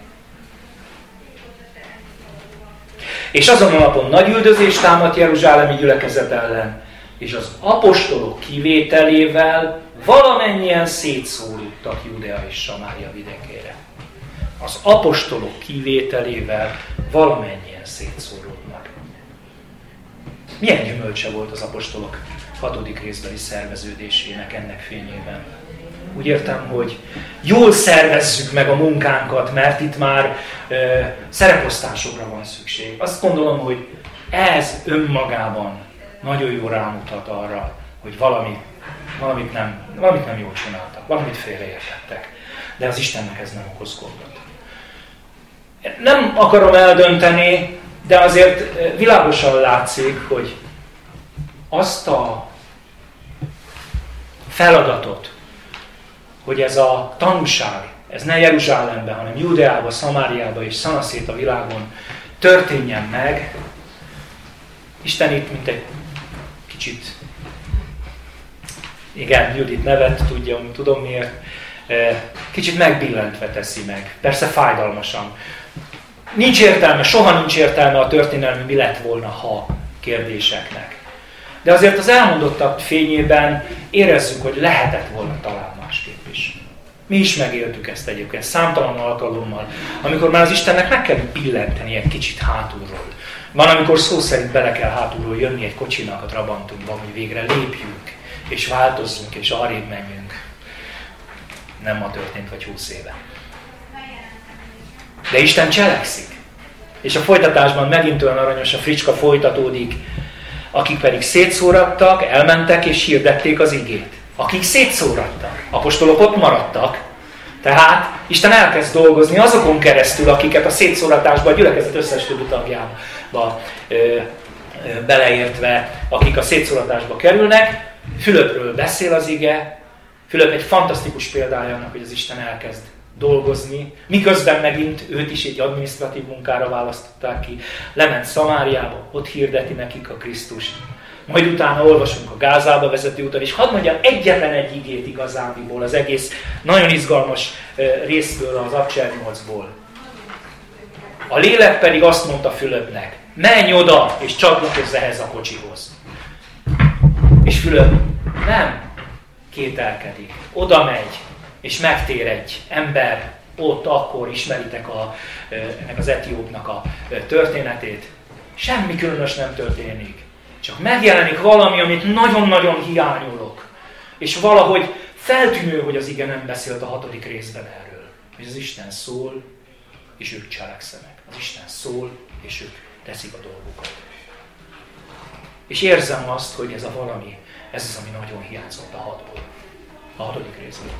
És azon a napon nagy üldözés támadt Jeruzsálemi gyülekezet ellen, és az apostolok kivételével valamennyien szétszóródtak Judea és Samária vidékére. Az apostolok kivételével valamennyien szétszóródnak. Milyen gyümölcse volt az apostolok 6. részbeli szerveződésének ennek fényében? Úgy értem, hogy jól szervezzük meg a munkánkat, mert itt már szereposztásokra van szükség. Azt gondolom, hogy ez önmagában nagyon jól rámutat arra, hogy valamit nem jól csináltak, valamit félreértettek. De az Istennek ez nem okoz gondot. Nem akarom eldönteni, de azért világosan látszik, hogy azt a feladatot, hogy ez a tanúság, ez ne Jeruzsálemben, hanem Judeába, Szamáriába és szanaszét a világon történjen meg, Isten itt, mint egy kicsit, igen, Judit nevet tudom miért, kicsit megbillentve teszi meg. Persze fájdalmasan. Nincs értelme, soha nincs értelme a történelmi mi lett volna, ha kérdéseknek. De azért az elmondottak fényében érezzük, hogy lehetett volna talán másképp is. Mi is megéltük ezt egyébként számtalan alkalommal, amikor már az Istennek meg kell billenteni egy kicsit hátulról. Van, amikor szó szerint bele kell hátulról jönni egy kocsinak a Trabantunkba, hogy végre lépjünk, és változzunk, és arrébb menjünk. Nem ma történt, vagy 20 éve. De Isten cselekszik. És a folytatásban megint olyan aranyos, a fricska folytatódik. Akik pedig szétszórattak, elmentek és hirdették az igét. Akik szétszórattak, apostolok ott maradtak, tehát Isten elkezd dolgozni azokon keresztül, akiket a szétszóratásba, a gyülekezet összes többi tagjába beleértve, akik a szétszóratásba kerülnek. Fülöpről beszél az ige. Fülöp egy fantasztikus példája annak, hogy az Isten elkezd dolgozni, miközben megint őt is egy adminisztratív munkára választották ki. Lement Szamáriába, ott hirdeti nekik a Krisztust. Majd utána olvasunk a Gázába vezető úton, és hadd mondjam egyetlen egy igét igazániból, az egész nagyon izgalmas részből, az Abcser 8-ból. A lélek pedig azt mondta Fülöpnek, menj oda, és csatlakozz ehhez a kocsihoz. És Fülöp nem kételkedik, oda megy, és megtér egy ember, ott akkor ismeritek ennek az etiópnak a történetét. Semmi különös nem történik. Csak megjelenik valami, amit nagyon-nagyon hiányolok. És valahogy feltűnő, hogy az ige nem beszélt a 6. részben erről. Hogy az Isten szól, és ők cselekszenek. Az Isten szól, és ők teszik a dolgukat. És érzem azt, hogy ez a valami, ez az, ami nagyon hiányzott a 6-ból. A 6. részből.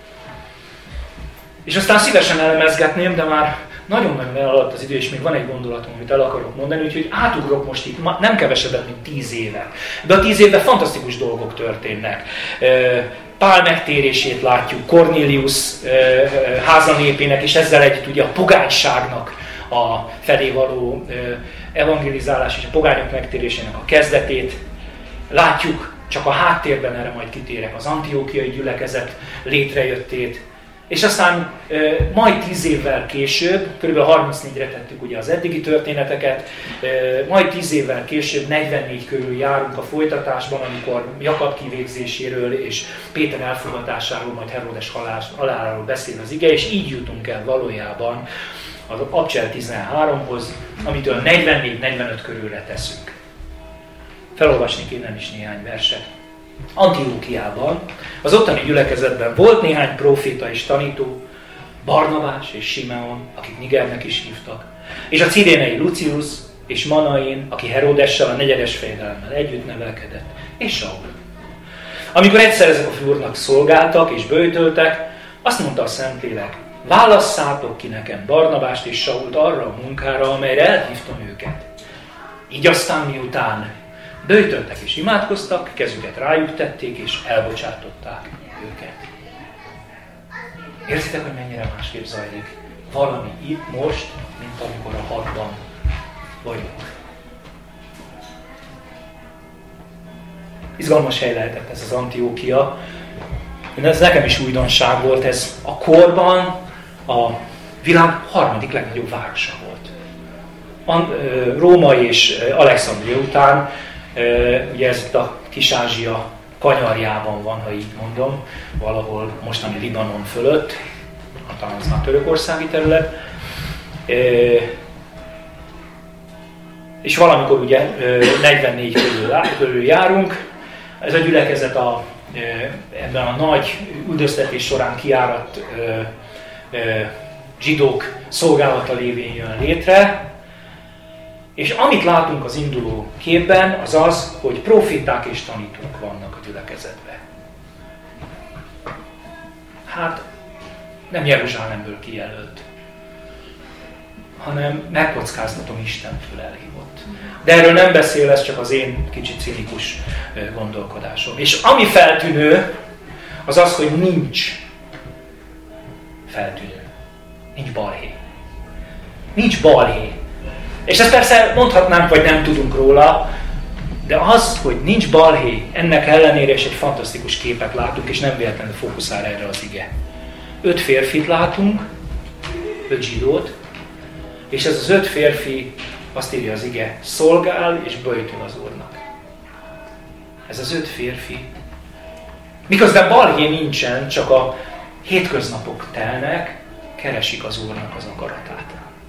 És aztán szívesen elemezgetném, de már nagyon-nagyon elaladt az idő, és még van egy gondolatom, amit el akarok mondani, úgyhogy átugrok most itt nem kevesebbet, mint 10 éve. De a 10 évben fantasztikus dolgok történnek. Pál megtérését látjuk, Kornélius házanépének, és ezzel együtt ugye a pogányságnak a felé való evangelizálás és a pogányok megtérésének a kezdetét. Látjuk, csak a háttérben erre majd kitérek, az antiókiai gyülekezet létrejöttét. És aztán majd 10 évvel később, kb. 34-re tettük ugye az eddigi történeteket, majd 10 évvel később, 44 körül járunk a folytatásban, amikor Jakab kivégzéséről és Péter elfogadásáról, majd Heródes haláláról beszél az ige, és így jutunk el valójában az Abcser 13-hoz, amitől 44-45 körülre teszünk. Felolvasnék innen is néhány verset. Antiókiában, az ottani gyülekezetben volt néhány próféta és tanító, Barnabás és Simeon, akik Nigernek is hívtak, és a cirénei Lucius és Manaén, aki Heródessal, a negyedes fejedelemmel együtt nevelkedett, és Saul. Amikor egyszer ezek a úrnak szolgáltak és böjtöltek, azt mondta a Szentlélek, válasszátok ki nekem Barnabást és Sault arra a munkára, amelyre elhívtam őket. Így aztán miután böjtöltek és imádkoztak, kezüket rájuk tették, és elbocsátották őket. Érzitek, hogy mennyire másképp zajlik valami itt most, mint amikor a 6-ban vagyunk. Izgalmas hely lehetett ez az Antiókia. Ez nekem is újdonság volt, ez a korban a világ 3. legnagyobb városa volt. Róma és Alexandria után, ugye ez itt a Kis-Ázsia kanyarjában van, ha így mondom, valahol mostani Libanon fölött, talán az már törökországi terület. És valamikor ugye 44 körül járunk, ez a gyülekezet ebben a nagy üldöztetés során kiáradt zsidók szolgálata lévén jön létre, és amit látunk az induló képben, az az, hogy proféták és tanítók vannak a gyülekezetben. Hát nem Jeruzsálemből kijelölt, hanem megkockáztatom, Istentől elhívott. De erről nem beszél, ez csak az én kicsit cinikus gondolkodásom. És ami feltűnő, az az, hogy nincs feltűnő. Nincs balhé. Nincs balhé. És ezt persze mondhatnánk, vagy nem tudunk róla, de az, hogy nincs balhé, ennek ellenére is egy fantasztikus képet látunk, és nem véletlenül fókuszál erre az ige. 5 férfit látunk, 5 zsidót, és ez az 5 férfi, azt írja az ige, szolgál és böjtöl az Úrnak. Ez az 5 férfi. Miközben balhé nincsen, csak a hétköznapok telnek, keresik az Úrnak az akaratát.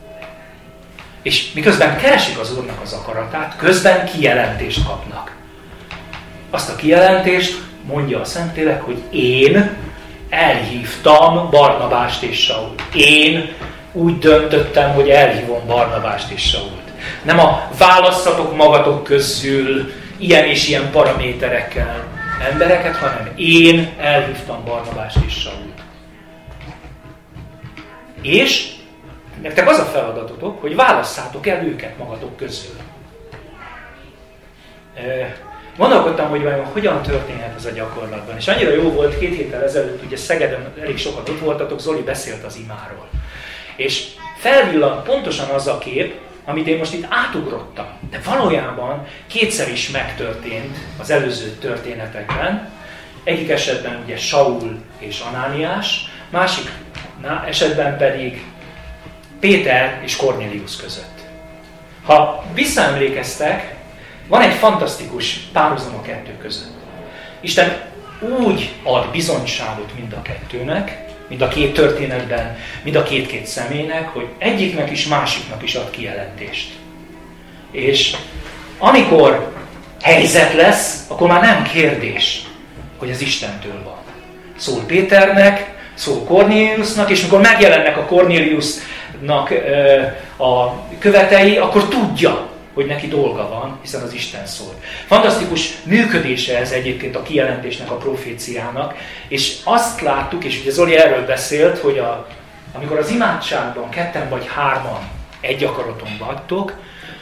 És miközben keresik az Úrnak az akaratát, közben kijelentést kapnak. Azt a kijelentést mondja a Szentlélek, hogy én elhívtam Barnabást és Sault. Én úgy döntöttem, hogy elhívom Barnabást és Sault. Nem a válasszatok magatok közül ilyen és ilyen paraméterekkel embereket, hanem én elhívtam Barnabást és Sault. És nektek az a feladatotok, hogy válasszátok el őket magatok közül. Gondolkodtam, hogy vajon hogyan történhet ez a gyakorlatban. És annyira jó volt, 2 héttel ezelőtt, ugye Szegeden elég sokat ott voltatok, Zoli beszélt az imáról. És felvillant pontosan az a kép, amit én most itt átugrottam. De valójában 2-szer is megtörtént az előző történetekben. Egyik esetben ugye Saul és Anániás, másik esetben pedig Péter és Kornéliusz között. Ha visszaemlékeztek, van egy fantasztikus párhuzam a kettő között. Isten úgy ad bizonyságot mind a kettőnek, mind a 2 történetben, mind a 2 személynek, hogy egyiknek is, másiknak is ad kijelentést. És amikor helyzet lesz, akkor már nem kérdés, hogy ez Istentől van. Szól Péternek, szól Kornéliusznak, és mikor megjelennek a Kornéliusznak a követei, akkor tudja, hogy neki dolga van, hiszen az Isten szól. Fantasztikus működése ez egyébként a kijelentésnek, a proféciának, és azt láttuk, és ugye Zoli erről beszélt, hogy amikor az imádságban 2 vagy 3 egy akaraton vagytok,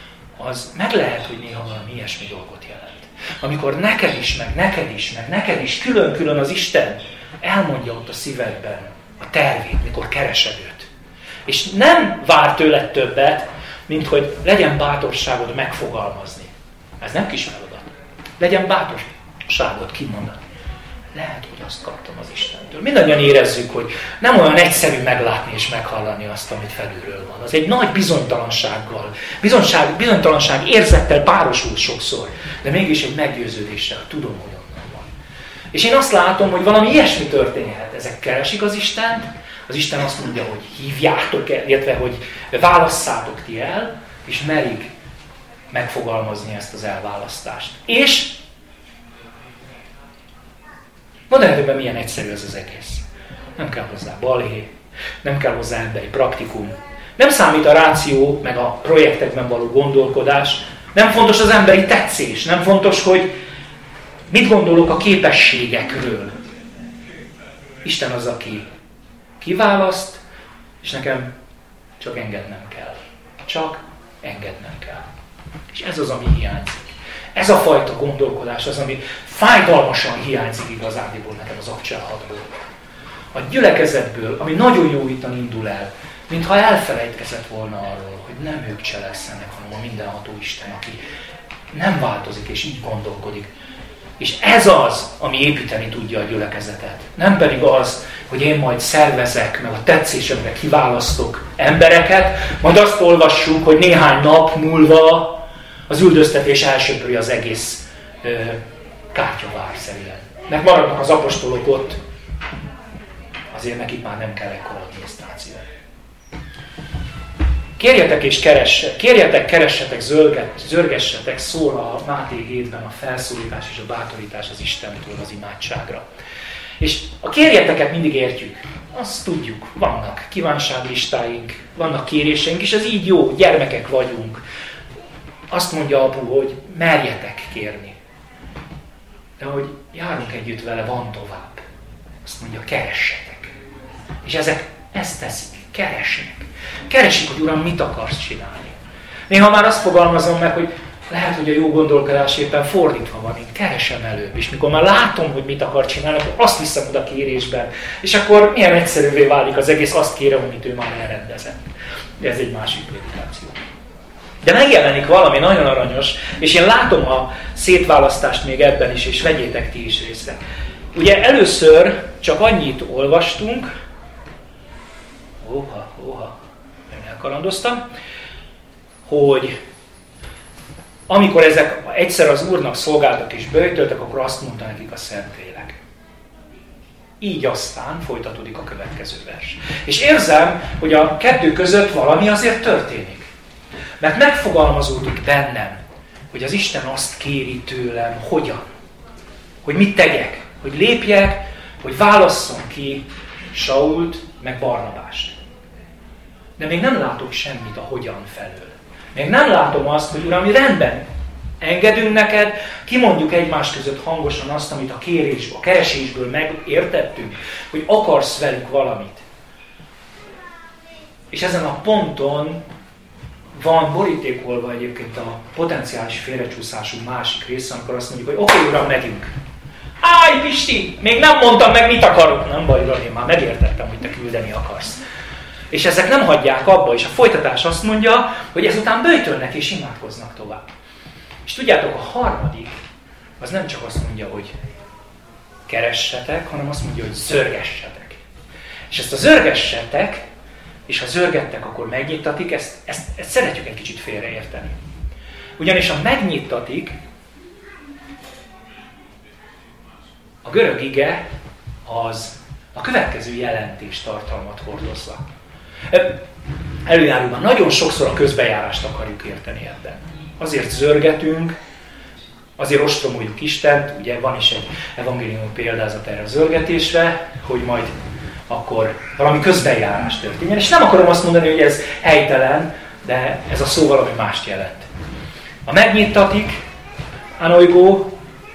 az meg lehet, hogy néha valami ilyesmi dolgot jelent. Amikor neked is, meg neked is külön-külön az Isten elmondja ott a szívedben a tervét, mikor keresed őt. És nem vár tőled többet, mint hogy legyen bátorságod megfogalmazni. Ez nem kis feladat. Legyen bátorságod kimondani. Lehet, hogy azt kaptam az Istentől. Mindannyian érezzük, hogy nem olyan egyszerű meglátni és meghallani azt, amit felülről van. Az egy nagy bizonytalansággal, bizonytalanság érzettel párosul sokszor, de mégis egy meggyőződéssel tudom, hogy onnan van. És én azt látom, hogy valami ilyesmi történhet. Ezek keresik az Istent, az Isten azt mondja, hogy hívjátok el, illetve hogy válasszátok ti el, és merik megfogalmazni ezt az elválasztást. És mondanátok be, milyen egyszerű ez az egész. Nem kell hozzá balhé, nem kell hozzá emberi praktikum. Nem számít a ráció, meg a projektekben való gondolkodás. Nem fontos az emberi tetszés, nem fontos, hogy mit gondolok a képességekről. Isten az, aki kiválaszt, és nekem csak engednem kell. Csak engednem kell. És ez az, ami hiányzik. Ez a fajta gondolkodás az, ami fájdalmasan hiányzik igazándiból nekem az Abcsel 6-ból. A gyülekezetből, ami nagyon jó úton indul el, mintha elfelejtkezett volna arról, hogy nem ők cselekszenek, hanem a mindenható Isten, aki nem változik és így gondolkodik. És ez az, ami építeni tudja a gyülekezetet. Nem pedig az, hogy én majd szervezek, meg a tetszésemre kiválasztok embereket, majd azt olvassuk, hogy néhány nap múlva az üldöztetés elsöpri az egész kártyavárszerűen. Mert maradnak az apostolok ott, azért nekik már nem kell ekkora adminisztráció. Kérjetek és kérjetek, keressetek, zörgessetek, szól a Máté 7-ben a felszólítás és a bátorítás az Istentől az imádságra. És a kérjeteket mindig értjük. Azt tudjuk, vannak kívánságlistáink, vannak kéréseink, és ez így jó, gyermekek vagyunk. Azt mondja apu, hogy merjetek kérni. De hogy járunk együtt vele, van tovább. Azt mondja, keressetek. És ezek ezt teszik, keresnek. Keresik, hogy Uram, mit akarsz csinálni. Néha már azt fogalmazom meg, hogy lehet, hogy a jó gondolkodás éppen fordítva van, én keresem előbb, és mikor már látom, hogy mit akar csinálni, akkor azt viszem oda kérésben, és akkor milyen egyszerűvé válik az egész, azt kérem, amit ő már elrendezett. De ez egy másik prédikáció. De megjelenik valami nagyon aranyos, és én látom a szétválasztást még ebben is, és vegyétek ti is részre. Ugye először csak annyit olvastunk, elkalandoztam, hogy amikor ezek egyszer az Úrnak szolgáltak és böjtöltek, akkor azt mondta nekik a Szentlélek. Így aztán folytatódik a következő vers. És érzem, hogy a kettő között valami azért történik. Mert megfogalmazódik bennem, hogy az Isten azt kéri tőlem, hogyan. Hogy mit tegyek, hogy lépjek, hogy válasszon ki Sault, meg Barnabást. de még nem látok semmit a hogyan felől. Még nem látom azt, hogy Uram, rendben, engedünk neked, kimondjuk egymás között hangosan azt, amit a keresésből megértettünk, hogy akarsz velük valamit. És ezen a ponton van borítékolva egyébként a potenciális félrecsúszásunk másik része, amikor azt mondjuk, hogy oké, Uram, megyünk. Áj, Pisti, még nem mondtam meg, mit akarok. Nem baj, Uram, én már megértettem, hogy te küldeni akarsz. És ezek nem hagyják abba, és a folytatás azt mondja, hogy ezután böjtölnek és imádkoznak tovább. És tudjátok, a harmadik, az nem csak azt mondja, hogy keressetek, hanem azt mondja, hogy zörgessetek. És ezt a zörgessetek, és ha zörgettek, akkor megnyittatik, ezt szeretjük egy kicsit félreérteni. Ugyanis a megnyittatik, a görög ige az a következő jelentés tartalmat hordozza. Előjáróban nagyon sokszor a közbejárást akarjuk érteni ebben. Azért zörgetünk, azért ostromoljuk Istent, ugye van is egy evangéliumi példázat erre a zörgetésre, hogy majd akkor valami közbejárás történjen. És nem akarom azt mondani, hogy ez helytelen, de ez a szó valami mást jelent. A megnyittatik, anoigó,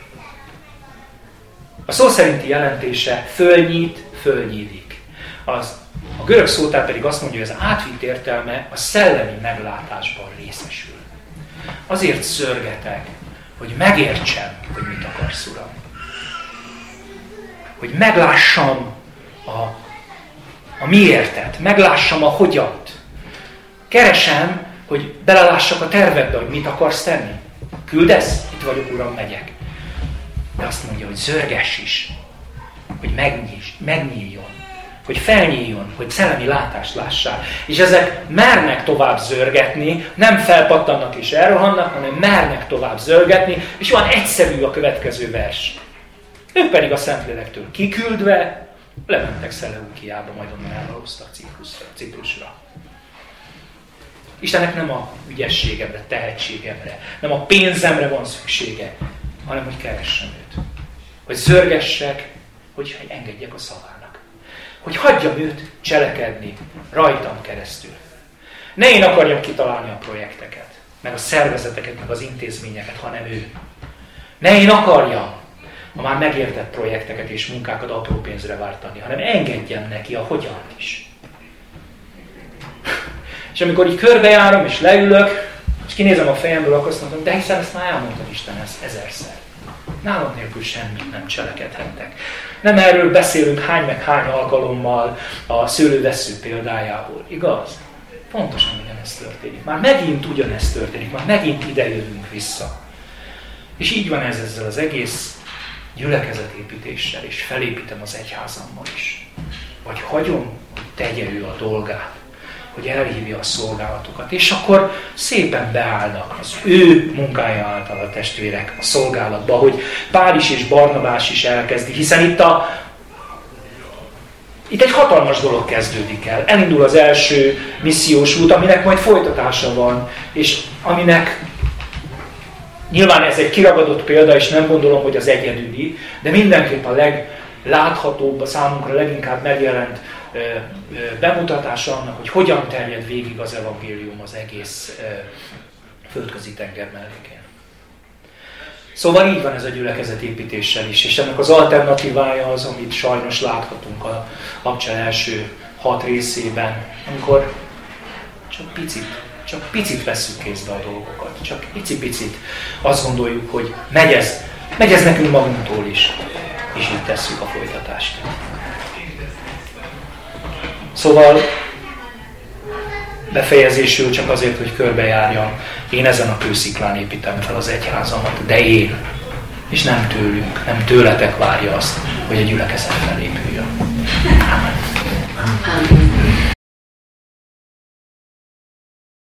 a szó szerinti jelentése fölnyit, fölnyílik. A görög szótár pedig azt mondja, hogy az átvitt értelme a szellemi meglátásban részesül. Azért zörgetek, hogy megértsem, hogy mit akarsz, Uram. Hogy meglássam a miértet, meglássam a hogyant. Keresem, hogy belelássak a tervedbe, hogy mit akarsz tenni. Küldesz? Itt vagyok, Uram, megyek. De azt mondja, hogy zörgess is, hogy megnyíljon, hogy felnyíljon, hogy szellemi látást lássál. És ezek mernek tovább zörgetni, nem felpattannak és elrohannak, hanem mernek tovább zörgetni, és olyan egyszerű a következő vers. Ők pedig a Szentlélektől kiküldve lementek Szeleukiába, majd onnan elvalóztak Ciprusra. Istennek nem a ügyességemre, tehetségemre, nem a pénzemre van szüksége, hanem hogy keressem őt. Hogy zörgessek, hogy engedjek a szavának. Hogy hagyjam őt cselekedni rajtam keresztül. Ne én akarjam kitalálni a projekteket, meg a szervezeteket, meg az intézményeket, hanem ő. Ne én akarjam a már megértett projekteket és munkákat apró pénzre váltani, hanem engedjem neki a hogyant is. És amikor így körbejárom és leülök, és kinézem a fejemből, akkor azt mondom, de hiszen ezt már elmondtad Isten ezerszer. Nálam nélkül semmit nem cselekedhettek. Nem erről beszélünk hány meg hány alkalommal a szőlővessző példájából, igaz? Pontosan ugyanezt történik. Már megint ugyanezt történik, már megint ide jövünk vissza. És így van ez ezzel az egész gyülekezetépítéssel, és felépítem az egyházammal is. Vagy hagyom, hogy tegye ő a dolgát, hogy elhívja a szolgálatokat, és akkor szépen beállnak az ő munkája által a testvérek a szolgálatba, hogy Pál is és Barnabás is elkezdi, hiszen itt egy hatalmas dolog kezdődik el. Elindul az első missziós út, aminek majd folytatása van, és aminek nyilván ez egy kiragadott példa, és nem gondolom, hogy az egyedüli, de mindenképp a legláthatóbb, a számunkra leginkább megjelent bemutatása annak, hogy hogyan terjed végig az evangélium az egész földközi tenger mellékén. Szóval így van ez a gyülekezetépítéssel is, és ennek az alternatívája az, amit sajnos láthatunk a Abcsel első 6 részében, amikor csak picit vesszük kézbe a dolgokat, csak icipicit azt gondoljuk, hogy megy ez nekünk magunktól is, és így tesszük a folytatást. Szóval befejezésül csak azért, hogy körbejárjam, én ezen a kősziklán építem fel az egyházamat, de én, és nem tőlünk, nem tőletek várja azt, hogy a gyülekezet felépüljön. Amen.